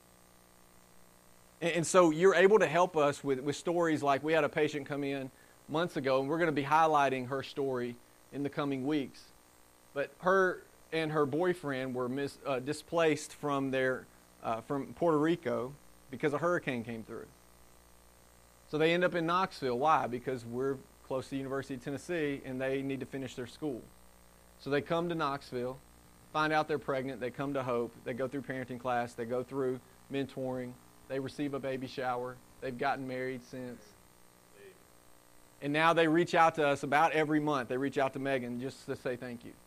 And, and so you're able to help us with, with stories like we had a patient come in months ago, and we're going to be highlighting her story in the coming weeks. But her and her boyfriend were mis, uh, displaced from their uh, from Puerto Rico because a hurricane came through. So they end up in Knoxville. Why? Because we're close to the University of Tennessee, and they need to finish their school. So they come to Knoxville, find out they're pregnant, they come to Hope, they go through parenting class, they go through mentoring, they receive a baby shower, they've gotten married since. And now they reach out to us about every month. They reach out to Megan just to say thank you.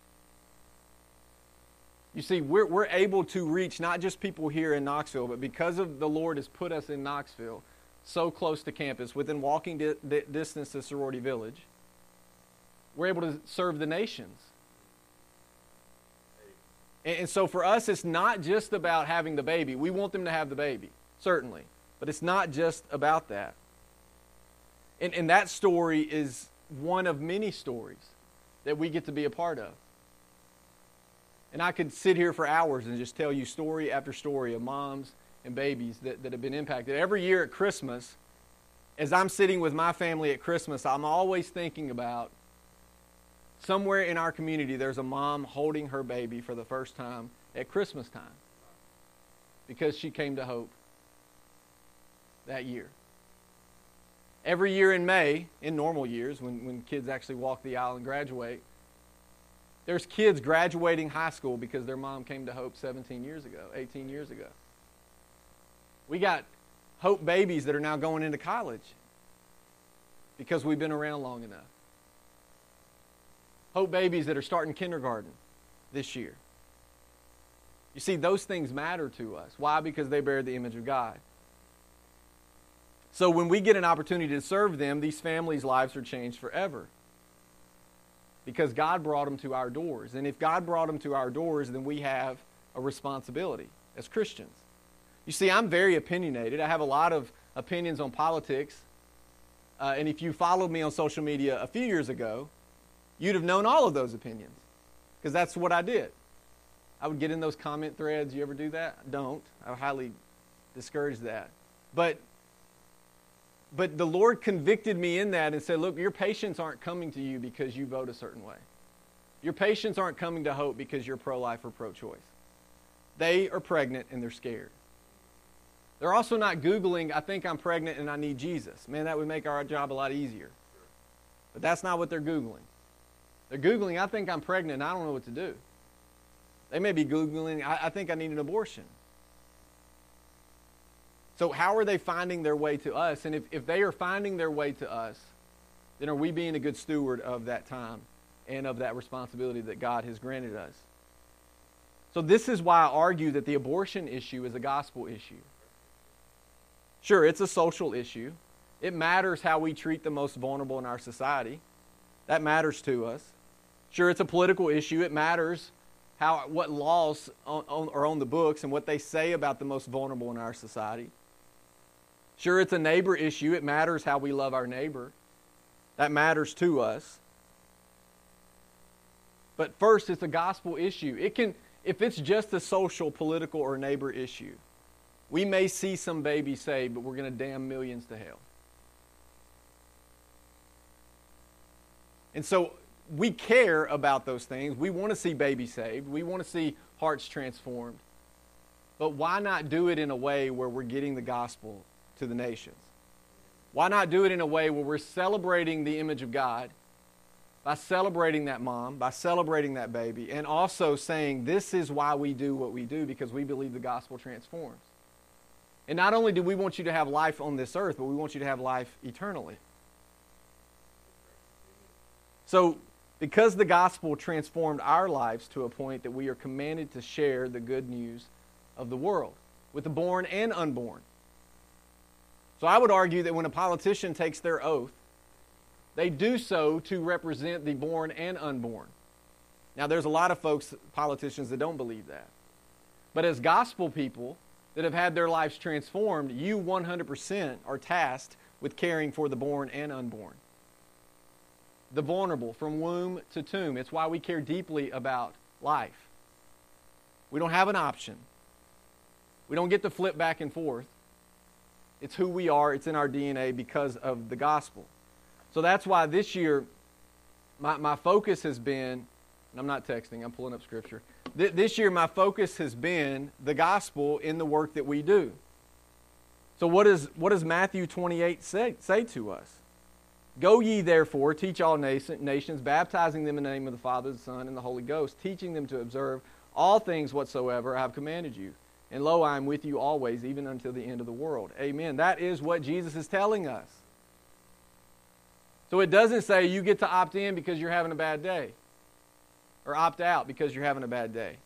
You see, we're, we're able to reach not just people here in Knoxville, but because of the Lord has put us in Knoxville, so close to campus, within walking di- di- distance to Sorority Village, we're able to serve the nations. And, and so for us, it's not just about having the baby. We want them to have the baby, certainly. But it's not just about that. And, and that story is one of many stories that we get to be a part of. And I could sit here for hours and just tell you story after story of moms and babies that, that have been impacted. Every year at Christmas, as I'm sitting with my family at Christmas, I'm always thinking about somewhere in our community there's a mom holding her baby for the first time at Christmas time because she came to Hope that year. Every year in May, in normal years, when, when kids actually walk the aisle and graduate, there's kids graduating high school because their mom came to Hope seventeen years ago, eighteen years ago. We got Hope babies that are now going into college because we've been around long enough. Hope babies that are starting kindergarten this year. You see, those things matter to us. Why? Because they bear the image of God. So when we get an opportunity to serve them, these families' lives are changed forever. Because God brought them to our doors. And if God brought them to our doors, then we have a responsibility as Christians. You see, I'm very opinionated. I have a lot of opinions on politics. Uh, and if you followed me on social media a few years ago, you'd have known all of those opinions. Because that's what I did. I would get in those comment threads. You ever do that? Don't. I would highly discourage that. But But the Lord convicted me in that and said, look, your patients aren't coming to you because you vote a certain way. Your patients aren't coming to Hope because you're pro-life or pro-choice. They are pregnant and they're scared. They're also not Googling, I think I'm pregnant and I need Jesus. Man, that would make our job a lot easier. But that's not what they're Googling. They're Googling, I think I'm pregnant and I don't know what to do. They may be Googling, I, I think I need an abortion. So how are they finding their way to us? And if, if they are finding their way to us, then are we being a good steward of that time and of that responsibility that God has granted us? So this is why I argue that the abortion issue is a gospel issue. Sure, it's a social issue. It matters how we treat the most vulnerable in our society. That matters to us. Sure, it's a political issue. It matters how what laws on, on, are on the books and what they say about the most vulnerable in our society. Sure, it's a neighbor issue. It matters how we love our neighbor. That matters to us. But first, it's a gospel issue. It can, if it's just a social, political, or neighbor issue, we may see some babies saved, but we're going to damn millions to hell. And so we care about those things. We want to see babies saved. We want to see hearts transformed. But why not do it in a way where we're getting the gospel to the nations? Why not do it in a way where we're celebrating the image of God by celebrating that mom, by celebrating that baby, and also saying this is why we do what we do, because we believe the gospel transforms. And not only do we want you to have life on this earth, but we want you to have life eternally. So, because the gospel transformed our lives to a point that we are commanded to share the good news of the world with the born and unborn. So I would argue that when a politician takes their oath, they do so to represent the born and unborn. Now, there's a lot of folks, politicians, that don't believe that. But as gospel people that have had their lives transformed, you one hundred percent are tasked with caring for the born and unborn. The vulnerable from womb to tomb. It's why we care deeply about life. We don't have an option. We don't get to flip back and forth. It's who we are. It's in our D N A because of the gospel. So that's why this year, my, my focus has been, and I'm not texting, I'm pulling up scripture. Th- this year, my focus has been the gospel in the work that we do. So what, is, what does Matthew twenty-eight say, say to us? Go ye therefore, teach all nation, nations, baptizing them in the name of the Father, the Son, and the Holy Ghost, teaching them to observe all things whatsoever I have commanded you. And lo, I am with you always, even until the end of the world. Amen. That is what Jesus is telling us. So it doesn't say you get to opt in because you're having a bad day, or opt out because you're having a bad day.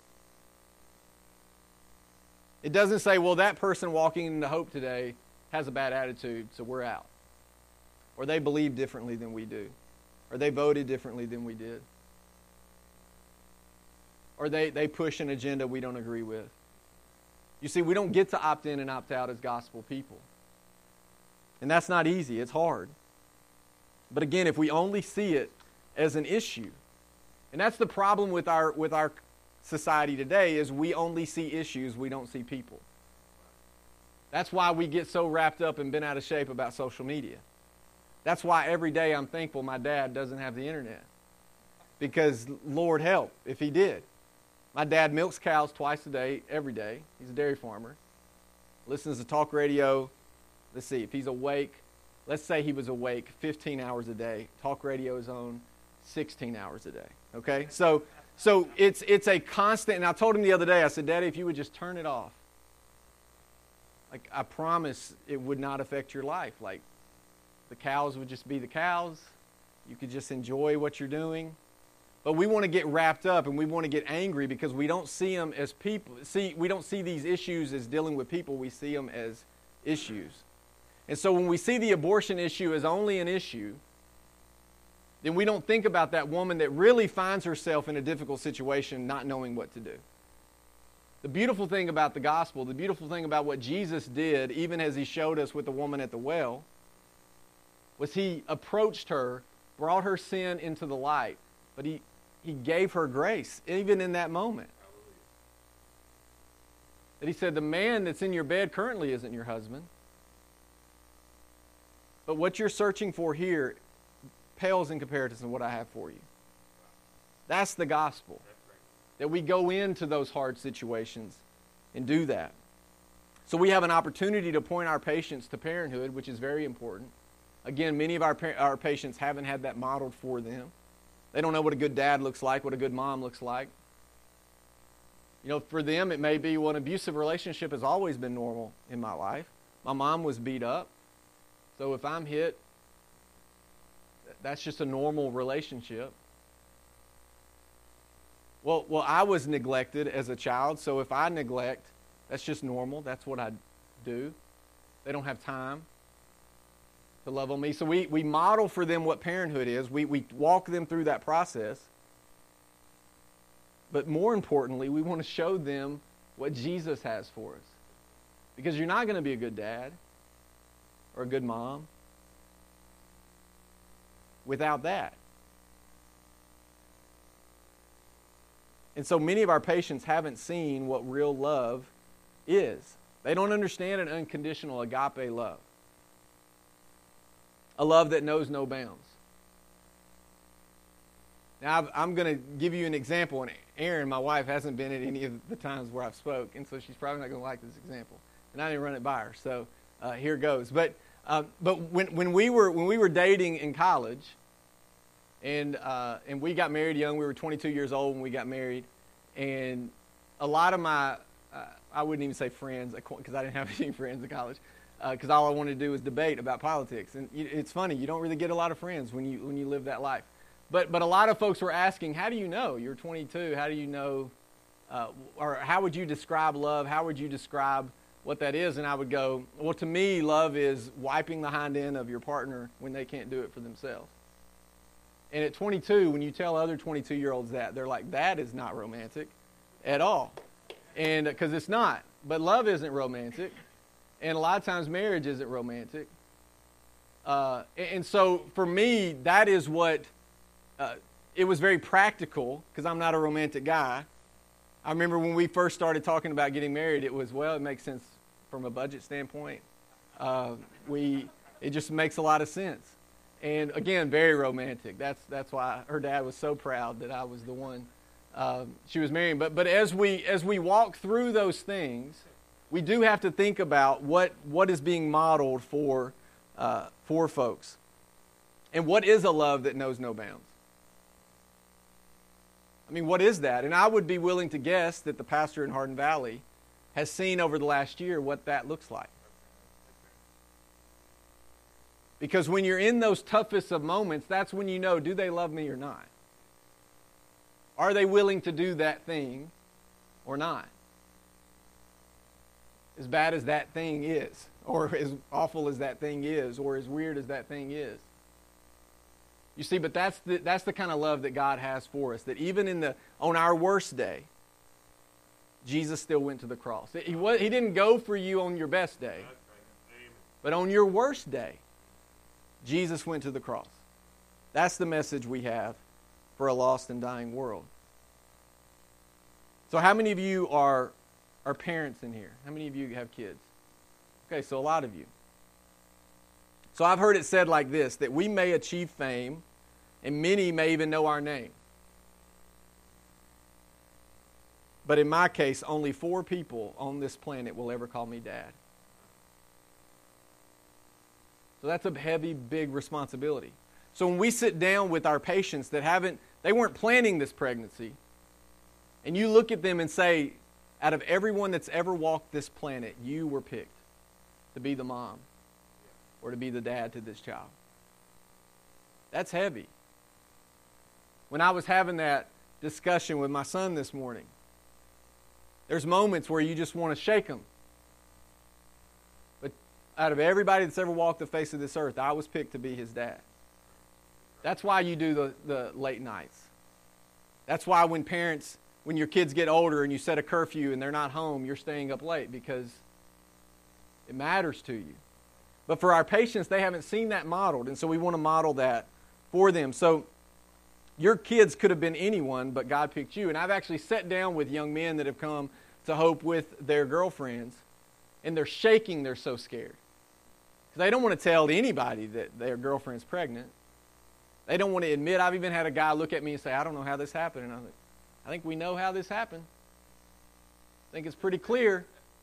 It doesn't say, well, that person walking into hope today has a bad attitude, so we're out. Or they believe differently than we do. Or they voted differently than we did. Or they, they push an agenda we don't agree with. You see, we don't get to opt in and opt out as gospel people. And that's not easy. It's hard. But again, if we only see it as an issue, and that's the problem with our with our society today, is we only see issues, we don't see people. That's why we get so wrapped up and bent out of shape about social media. That's why every day I'm thankful my dad doesn't have the internet. Because, Lord help, if he did. My dad milks cows twice a day, every day. He's a dairy farmer. Listens to talk radio. Let's see, if he's awake, let's say he was awake fifteen hours a day. Talk radio is on sixteen hours a day. Okay? So so it's it's a constant, and I told him the other day, I said, Daddy, if you would just turn it off, like I promise it would not affect your life. Like the cows would just be the cows. You could just enjoy what you're doing. But we want to get wrapped up and we want to get angry because we don't see them as people. See, we don't see these issues as dealing with people. We see them as issues. And so when we see the abortion issue as only an issue, then we don't think about that woman that really finds herself in a difficult situation not knowing what to do. The beautiful thing about the gospel, the beautiful thing about what Jesus did, even as he showed us with the woman at the well, was he approached her, brought her sin into the light, but he, he gave her grace, even in that moment. That he said, the man that's in your bed currently isn't your husband. But what you're searching for here pales in comparison to what I have for you. That's the gospel. That we go into those hard situations and do that. So we have an opportunity to point our patients to parenthood, which is very important. Again, many of our, our patients haven't had that modeled for them. They don't know what a good dad looks like, what a good mom looks like. You know, for them it may be, well, an abusive relationship has always been normal in my life. My mom was beat up. So if I'm hit, that's just a normal relationship. Well, well, I was neglected as a child, so if I neglect, that's just normal. That's what I do. They don't have time to love on me. So we, we model for them what parenthood is. We, we walk them through that process. But more importantly, we want to show them what Jesus has for us. Because you're not going to be a good dad or a good mom without that. And so many of our patients haven't seen what real love is. They don't understand an unconditional agape love. A love that knows no bounds. Now, I'm going to give you an example, and Erin, my wife, hasn't been at any of the times where I've spoke, and so she's probably not going to like this example. And I didn't run it by her, so uh, here goes. But uh, but when when we were when we were dating in college, and uh, and we got married young, we were twenty-two years old when we got married, and a lot of my uh, I wouldn't even say friends because I didn't have any friends in college. Because uh, all I wanted to do was debate about politics, and it's funny, you don't really get a lot of friends when you when you live that life. But but a lot of folks were asking, how do you know? You're twenty-two. How do you know? Uh, or how would you describe love? How would you describe what that is? And I would go, well, to me, love is wiping the hind end of your partner when they can't do it for themselves. And at twenty-two, when you tell other twenty-two-year-olds that, they're like, that is not romantic at all, and because it's not. But love isn't romantic. And a lot of times marriage isn't romantic. Uh, and so for me, that is what, uh, it was very practical, because I'm not a romantic guy. I remember when we first started talking about getting married, it was, well, it makes sense from a budget standpoint. Uh, we it just makes a lot of sense. And again, very romantic. That's that's why her dad was so proud that I was the one uh, she was marrying. But but as we as we walk through those things, we do have to think about what what is being modeled for uh, for folks, and what is a love that knows no bounds. I mean, what is that? And I would be willing to guess that the pastor in Hardin Valley has seen over the last year what that looks like. Because when you're in those toughest of moments, that's when you know, do they love me or not? Are they willing to do that thing or not? As bad as that thing is, or as awful as that thing is, or as weird as that thing is. You see, but that's the, that's the kind of love that God has for us, that even in the on our worst day, Jesus still went to the cross. He, was, he didn't go for you on your best day, but on your worst day, Jesus went to the cross. That's the message we have for a lost and dying world. So how many of you are, are parents in here? How many of you have kids? Okay, so a lot of you. So I've heard it said like this, that we may achieve fame, and many may even know our name. But in my case, only four people on this planet will ever call me Dad. So that's a heavy, big responsibility. So when we sit down with our patients that haven't, they weren't planning this pregnancy, and you look at them and say, out of everyone that's ever walked this planet, you were picked to be the mom or to be the dad to this child. That's heavy. When I was having that discussion with my son this morning, there's moments where you just want to shake him. But out of everybody that's ever walked the face of this earth, I was picked to be his dad. That's why you do the, the late nights. That's why when parents, when your kids get older and you set a curfew and they're not home, you're staying up late because it matters to you. But for our patients, they haven't seen that modeled, and so we want to model that for them. So your kids could have been anyone, but God picked you. And I've actually sat down with young men that have come to Hope with their girlfriends, and they're shaking, they're so scared. Because they don't want to tell anybody that their girlfriend's pregnant. They don't want to admit. I've even had a guy look at me and say, I don't know how this happened. And I'm like, I think we know how this happened. I think it's pretty clear.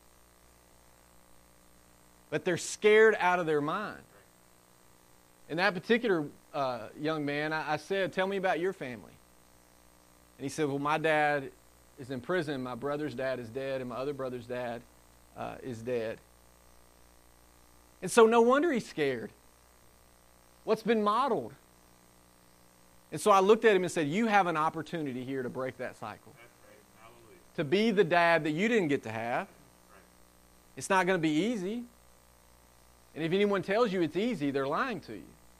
But they're scared out of their mind. And that particular uh, young man, I, I said, tell me about your family. And he said, well, my dad is in prison, my brother's dad is dead, and my other brother's dad uh, is dead. And so no wonder he's scared. What's been modeled? And so I looked at him and said, you have an opportunity here to break that cycle. To be the dad that you didn't get to have. It's not going to be easy. And if anyone tells you it's easy, they're lying to you.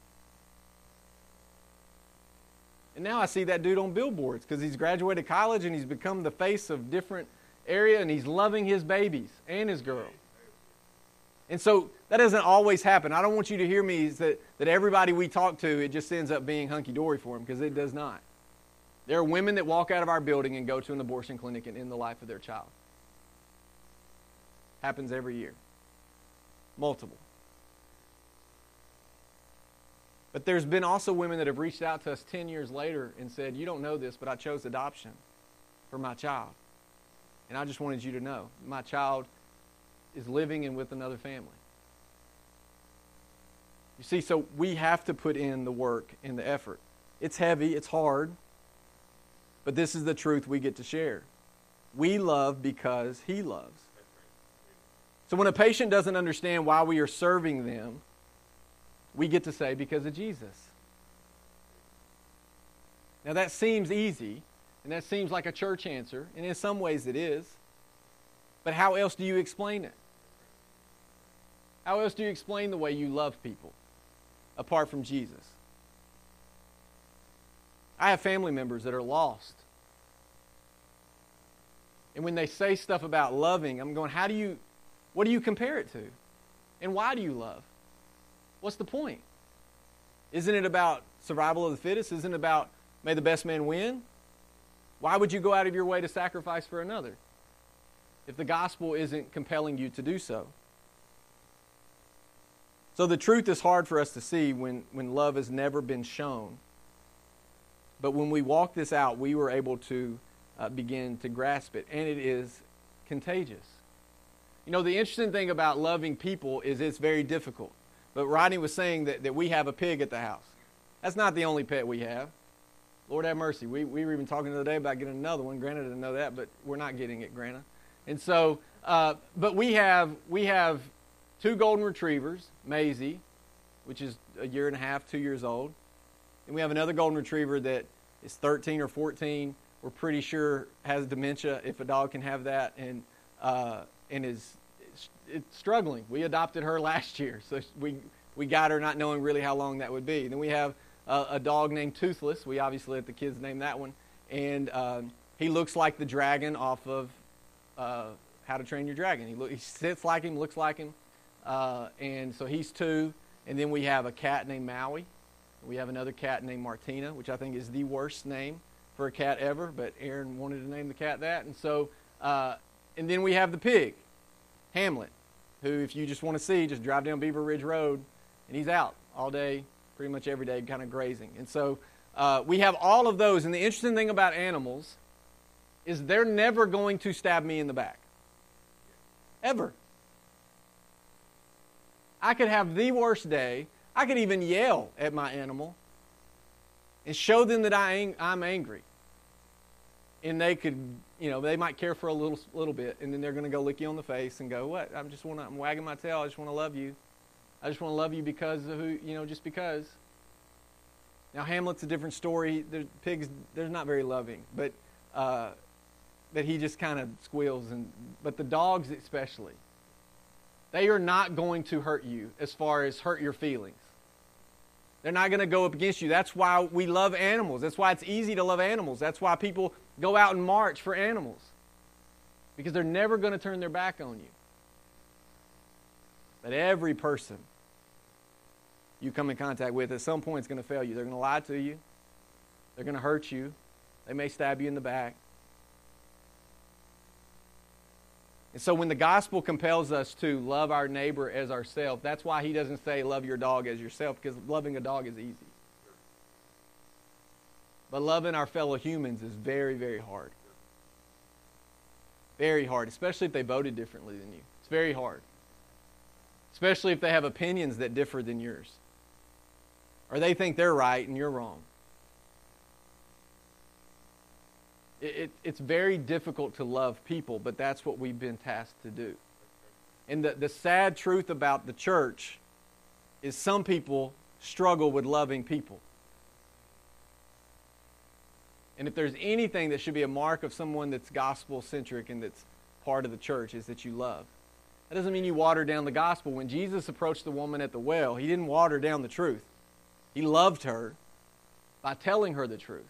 And now I see that dude on billboards because he's graduated college and he's become the face of different area and he's loving his babies and his girl. And so that doesn't always happen. I don't want you to hear me that, that everybody we talk to, it just ends up being hunky-dory for them, because it does not. There are women that walk out of our building and go to an abortion clinic and end the life of their child. Happens every year. Multiple. But there's been also women that have reached out to us ten years later and said, you don't know this, but I chose adoption for my child. And I just wanted you to know, my child is living in with another family. You see, so we have to put in the work and the effort. It's heavy, it's hard, but this is the truth we get to share. We love because He loves. So when a patient doesn't understand why we are serving them, we get to say, because of Jesus. Now that seems easy, and that seems like a church answer, and in some ways it is. But how else do you explain it? How else do you explain the way you love people apart from Jesus? I have family members that are lost. And when they say stuff about loving, I'm going, how do you, what do you compare it to? And why do you love? What's the point? Isn't it about survival of the fittest? Isn't it about may the best man win? Why would you go out of your way to sacrifice for another if the gospel isn't compelling you to do so? So the truth is hard for us to see when, when love has never been shown. But when we walk this out, we were able to uh, begin to grasp it. And it is contagious. You know, the interesting thing about loving people is it's very difficult. But Rodney was saying that, that we have a pig at the house. That's not the only pet we have. Lord have mercy. We, we were even talking the other day about getting another one. Grana didn't know that, but we're not getting it, Grana. And so, uh, but we have we have two golden retrievers, Maisie, which is a year and a half, two years old. And we have another golden retriever that is thirteen or fourteen. We're pretty sure has dementia, if a dog can have that, and uh, and is it's struggling. We adopted her last year, so we we got her not knowing really how long that would be. Then we have uh, a dog named Toothless. We obviously let the kids name that one, and um, he looks like the dragon off of uh, How to Train Your Dragon. He, look, he sits like him, looks like him, uh, and so he's two. And then we have a cat named Maui. We have another cat named Martina, which I think is the worst name for a cat ever, but Aaron wanted to name the cat that. And so, uh, and then we have the pig, Hamlet, who, if you just want to see, just drive down Beaver Ridge Road, and he's out all day, pretty much every day, kind of grazing. And so uh, we have all of those. And the interesting thing about animals is they're never going to stab me in the back. Ever. I could have the worst day. I could even yell at my animal and show them that I, I'm angry. And they could, you know, they might care for a little little bit, and then they're going to go lick you on the face and go, what? I'm just want to, I'm wagging my tail. I just want to love you. I just want to love you because of who, you know, just because. Now, Hamlet's a different story. The pigs, they're not very loving, but uh, but he just kind of squeals. And but the dogs especially, they are not going to hurt you as far as hurt your feelings. They're not going to go up against you. That's why we love animals. That's why it's easy to love animals. That's why people go out and march for animals. Because they're never going to turn their back on you. But every person you come in contact with at some point is going to fail you. They're going to lie to you. They're going to hurt you. They may stab you in the back. And so when the gospel compels us to love our neighbor as ourselves, that's why he doesn't say love your dog as yourself, because loving a dog is easy. But loving our fellow humans is very, very hard. Very hard, especially if they voted differently than you. It's very hard. Especially if they have opinions that differ than yours. Or they think they're right and you're wrong. It, it, it's very difficult to love people, but that's what we've been tasked to do. And the, the sad truth about the church is some people struggle with loving people. And if there's anything that should be a mark of someone that's gospel-centric and that's part of the church, is that you love. That doesn't mean you water down the gospel. When Jesus approached the woman at the well, he didn't water down the truth. He loved her by telling her the truth.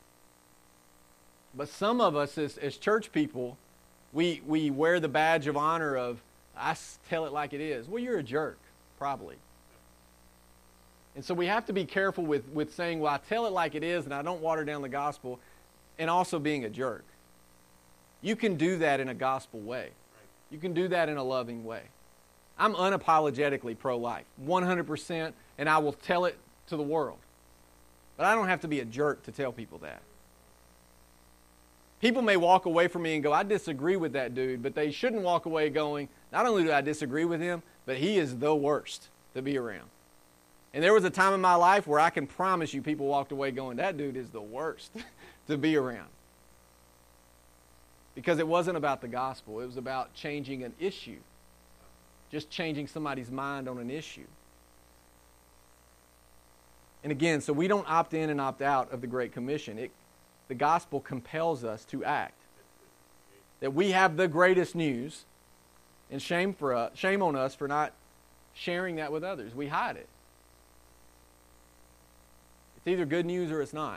But some of us as, as church people, we, we wear the badge of honor of, I tell it like it is. Well, you're a jerk, probably. And so we have to be careful with, with saying, well, I tell it like it is and I don't water down the gospel, and also being a jerk. You can do that in a gospel way. You can do that in a loving way. I'm unapologetically pro-life, one hundred percent, and I will tell it to the world. But I don't have to be a jerk to tell people that. People may walk away from me and go, I disagree with that dude, but they shouldn't walk away going, not only do I disagree with him, but he is the worst to be around. And there was a time in my life where I can promise you people walked away going, that dude is the worst to be around. Because it wasn't about the gospel. It was about changing an issue. Just changing somebody's mind on an issue. And again, so we don't opt in and opt out of the Great Commission. It, the gospel compels us to act. That we have the greatest news, and shame for us, shame on us for not sharing that with others. We hide it. It's either good news or it's not.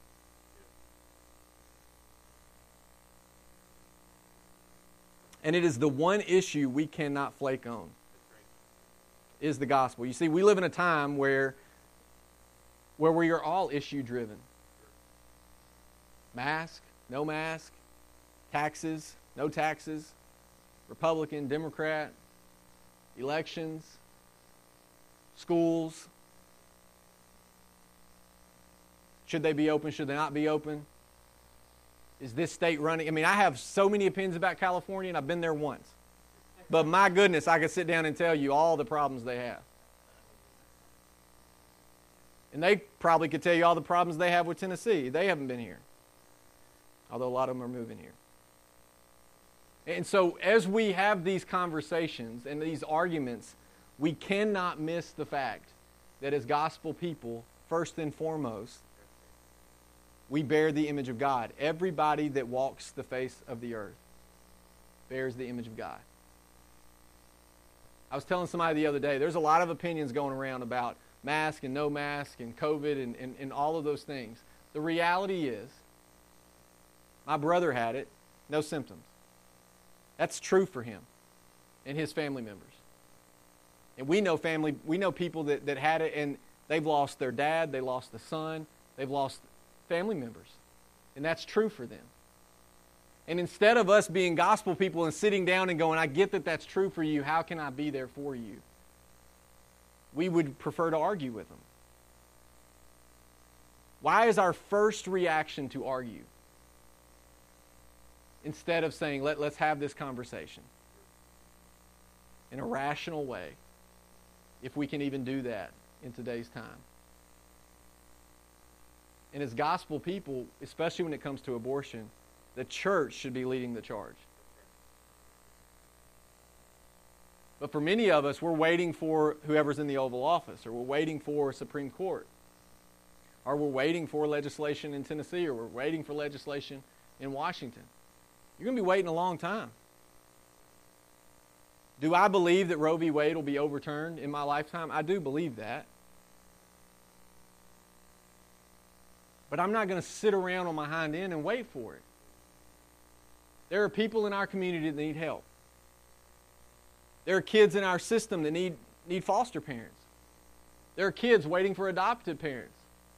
And it is the one issue we cannot flake on, is the gospel. You see, we live in a time where, where we are all issue-driven. Mask, no mask, taxes, no taxes, Republican, Democrat, elections, schools. Should they be open? Should they not be open? Is this state running? I mean, I have so many opinions about California, and I've been there once. But my goodness, I could sit down and tell you all the problems they have. And they probably could tell you all the problems they have with Tennessee. They haven't been here. Although a lot of them are moving here. And so as we have these conversations and these arguments, we cannot miss the fact that as gospel people, first and foremost, we bear the image of God. Everybody that walks the face of the earth bears the image of God. I was telling somebody the other day, there's a lot of opinions going around about mask and no mask and COVID and, and, and all of those things. The reality is, my brother had it, no symptoms. That's true for him and his family members. And we know family, we know people that, that had it and they've lost their dad, they lost the son, they've lost family members. And that's true for them. And instead of us being gospel people and sitting down and going, I get that that's true for you, how can I be there for you? We would prefer to argue with them. Why is our first reaction to argue? Instead of saying, Let, let's have this conversation in a rational way, if we can even do that in today's time. And as gospel people, especially when it comes to abortion, the church should be leading the charge. But for many of us, we're waiting for whoever's in the Oval Office, or we're waiting for Supreme Court, or we're waiting for legislation in Tennessee, or we're waiting for legislation in Washington. You're going to be waiting a long time. Do I believe that Roe v. Wade will be overturned in my lifetime? I do believe that. But I'm not going to sit around on my hind end and wait for it. There are people in our community that need help. There are kids in our system that need, need foster parents. There are kids waiting for adoptive parents.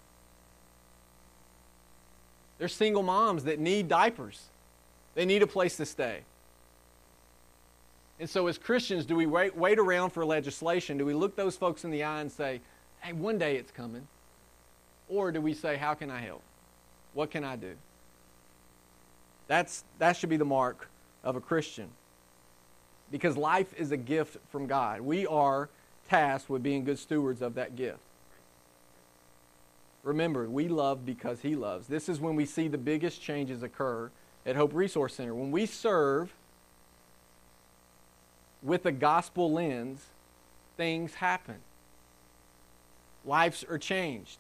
There's single moms that need diapers. They need a place to stay. And so as Christians, do we wait, wait around for legislation? Do we look those folks in the eye and say, hey, one day it's coming? Or do we say, how can I help? What can I do? That's, that should be the mark of a Christian. Because life is a gift from God. We are tasked with being good stewards of that gift. Remember, we love because He loves. This is when we see the biggest changes occur at Hope Resource Center. When we serve with a gospel lens, things happen. Lives are changed.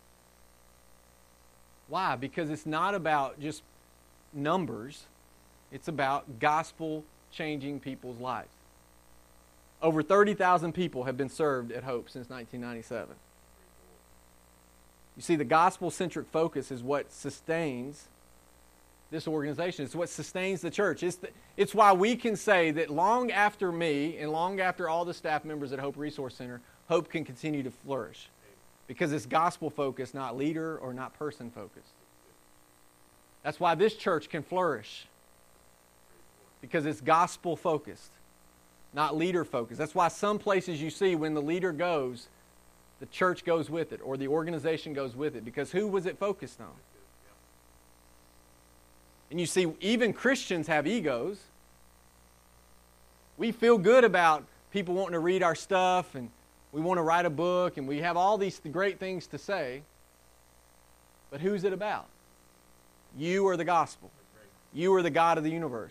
Why? Because it's not about just numbers. It's about gospel changing people's lives. Over thirty thousand people have been served at Hope since nineteen ninety-seven. You see, the gospel-centric focus is what sustains this organization. It's what sustains the church. It's, the, it's why we can say that long after me and long after all the staff members at Hope Resource Center, Hope can continue to flourish. Because it's gospel-focused, not leader or not person-focused. That's why this church can flourish. Because it's gospel-focused, not leader-focused. That's why some places you see when the leader goes, the church goes with it, or the organization goes with it. Because who was it focused on? And you see, even Christians have egos. We feel good about people wanting to read our stuff, and we want to write a book, and we have all these great things to say. But who's it about? You are the gospel. You are the God of the universe.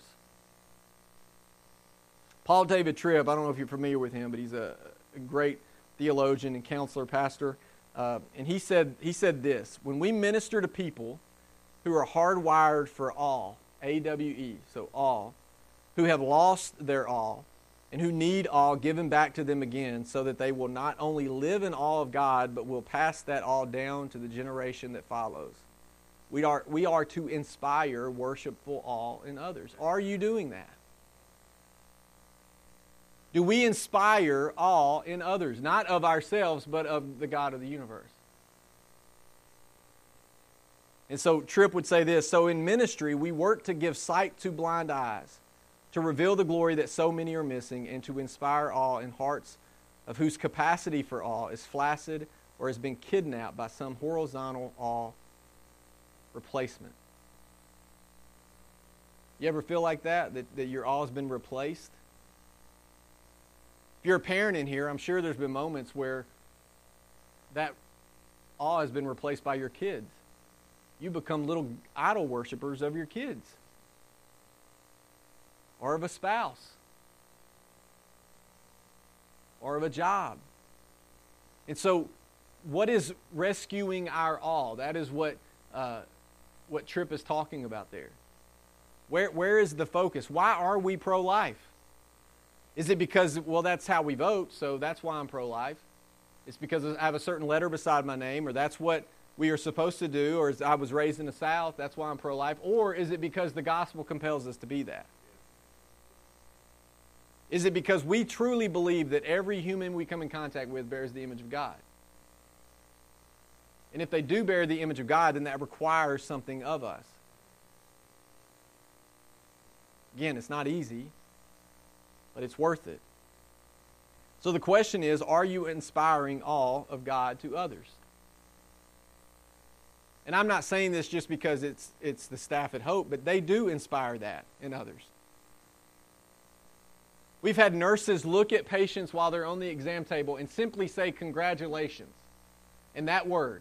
Paul David Tripp, I don't know if you're familiar with him, but he's a, a great theologian and counselor, pastor. Uh, and he said, he said this: when we minister to people who are hardwired for awe, A W E, so awe, who have lost their awe, and who need awe given back to them again, so that they will not only live in awe of God, but will pass that awe down to the generation that follows. We are, we are to inspire worshipful awe in others. Are you doing that? Do we inspire awe in others? Not of ourselves, but of the God of the universe. And so Tripp would say this, so in ministry, we work to give sight to blind eyes, to reveal the glory that so many are missing, and to inspire awe in hearts of whose capacity for awe is flaccid or has been kidnapped by some horizontal awe replacement. You ever feel like that, that, that your awe has been replaced? If you're a parent in here, I'm sure there's been moments where that awe has been replaced by your kids. You become little idol worshipers of your kids or of a spouse or of a job. And so what is rescuing our awe? That is what uh, what Tripp is talking about there. Where Where is the focus? Why are we pro-life? Is it because, well, that's how we vote, so that's why I'm pro-life? It's because I have a certain letter beside my name, or that's what we are supposed to do, or as I was raised in the South, that's why I'm pro-life? Or is it because the gospel compels us to be that? Is it because we truly believe that every human we come in contact with bears the image of God? And if they do bear the image of God, then that requires something of us. Again, it's not easy, but it's worth it. So the question is, are you inspiring awe of God to others? And I'm not saying this just because it's it's the staff at Hope, but they do inspire that in others. We've had nurses look at patients while they're on the exam table and simply say congratulations. And that word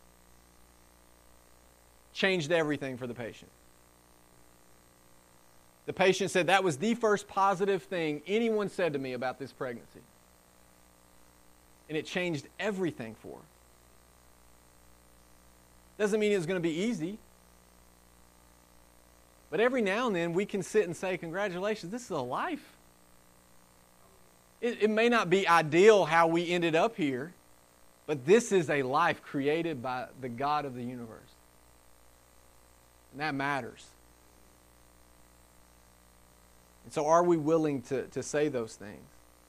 changed everything for the patient. The patient said, that was the first positive thing anyone said to me about this pregnancy. And it changed everything for her. Doesn't mean it's going to be easy. But every now and then we can sit and say, congratulations, this is a life. It, it may not be ideal how we ended up here, but this is a life created by the God of the universe. And that matters. And so are we willing to, to say those things?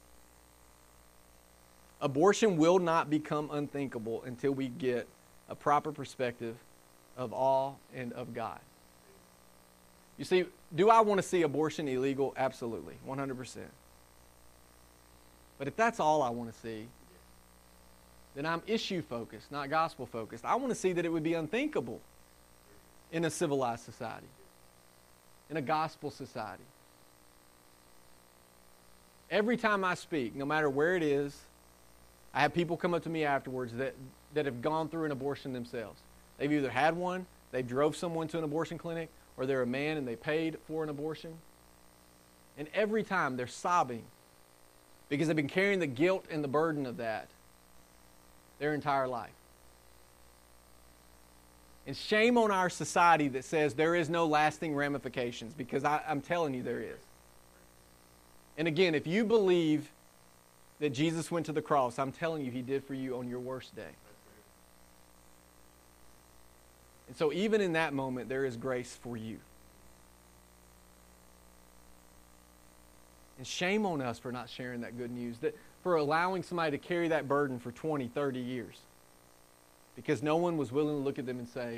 Abortion will not become unthinkable until we get a proper perspective of awe and of God. You see, do I want to see abortion illegal? Absolutely, one hundred percent. But if that's all I want to see, then I'm issue-focused, not gospel-focused. I want to see that it would be unthinkable in a civilized society, in a gospel society. Every time I speak, no matter where it is, I have people come up to me afterwards that, that have gone through an abortion themselves. They've either had one, they drove someone to an abortion clinic, or they're a man and they paid for an abortion. And every time they're sobbing because they've been carrying the guilt and the burden of that their entire life. And shame on our society that says there is no lasting ramifications, because I, I'm telling you there is. And again, if you believe that Jesus went to the cross, I'm telling you He did for you on your worst day. And so even in that moment, there is grace for you. And shame on us for not sharing that good news, that for allowing somebody to carry that burden for twenty, thirty years. Because no one was willing to look at them and say,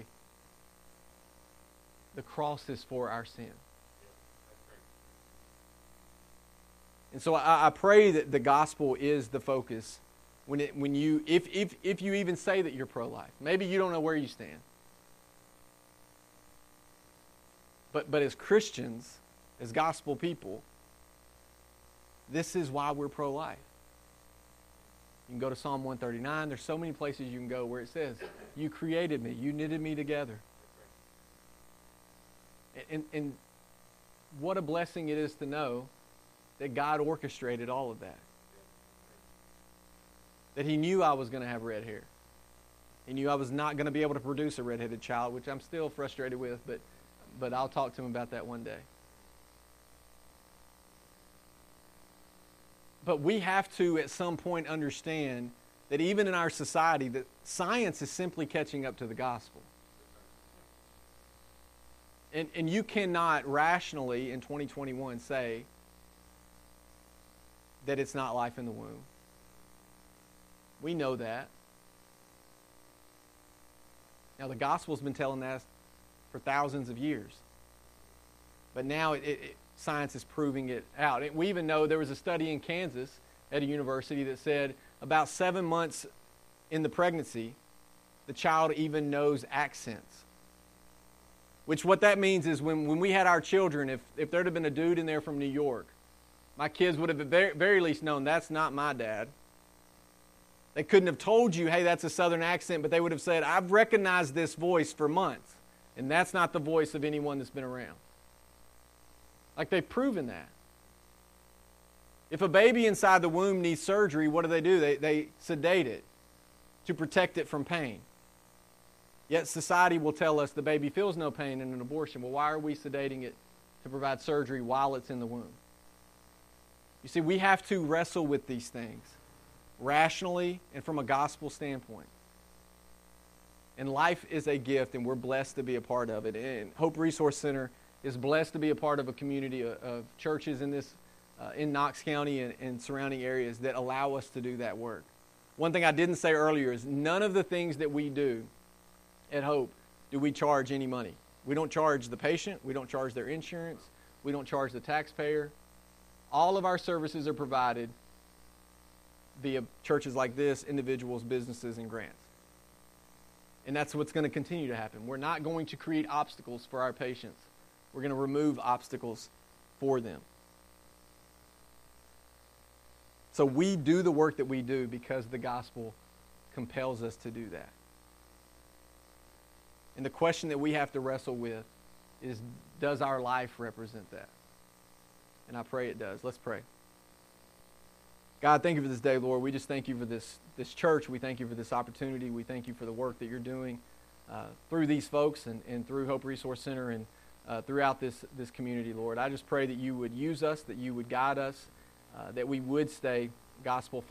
the cross is for our sin. And so I, I pray that the gospel is the focus when it when you if if if you even say that you're pro-life. Maybe you don't know where you stand. But but as Christians, as gospel people, this is why we're pro-life. You can go to Psalm one thirty-nine. There's so many places you can go where it says, you created me, you knitted me together. And, and what a blessing it is to know that God orchestrated all of that. That He knew I was going to have red hair. He knew I was not going to be able to produce a redheaded child, which I'm still frustrated with, but, but I'll talk to Him about that one day. But we have to, at some point, understand that even in our society, that science is simply catching up to the gospel. And, and you cannot rationally, in twenty twenty-one, say that it's not life in the womb. We know that. Now, the gospel's been telling that for thousands of years. But now it, it, science is proving it out. And we even know there was a study in Kansas at a university that said about seven months in the pregnancy, the child even knows accents. Which what that means is when, when we had our children, if, if there'd have been a dude in there from New York, my kids would have at the very least known that's not my dad. They couldn't have told you, hey, that's a southern accent, but they would have said, I've recognized this voice for months, and that's not the voice of anyone that's been around. Like, they've proven that. If a baby inside the womb needs surgery, what do they do? They, they sedate it to protect it from pain. Yet society will tell us the baby feels no pain in an abortion. Well, why are we sedating it to provide surgery while it's in the womb? You see, we have to wrestle with these things rationally and from a gospel standpoint. And life is a gift, and we're blessed to be a part of it. And Hope Resource Center is blessed to be a part of a community of, of churches in this, uh, in Knox County and, and surrounding areas that allow us to do that work. One thing I didn't say earlier is none of the things that we do at Hope do we charge any money. We don't charge the patient. We don't charge their insurance. We don't charge the taxpayer. All of our services are provided via churches like this, individuals, businesses, and grants. And that's what's going to continue to happen. We're not going to create obstacles for our patients. We're going to remove obstacles for them. So we do the work that we do because the gospel compels us to do that. And the question that we have to wrestle with is, does our life represent that? And I pray it does. Let's pray. God, thank you for this day, Lord. We just thank you for this, this church. We thank you for this opportunity. We thank you for the work that you're doing uh, through these folks and, and through Hope Resource Center and uh, throughout this, this community, Lord. I just pray that you would use us, that you would guide us, uh, that we would stay gospel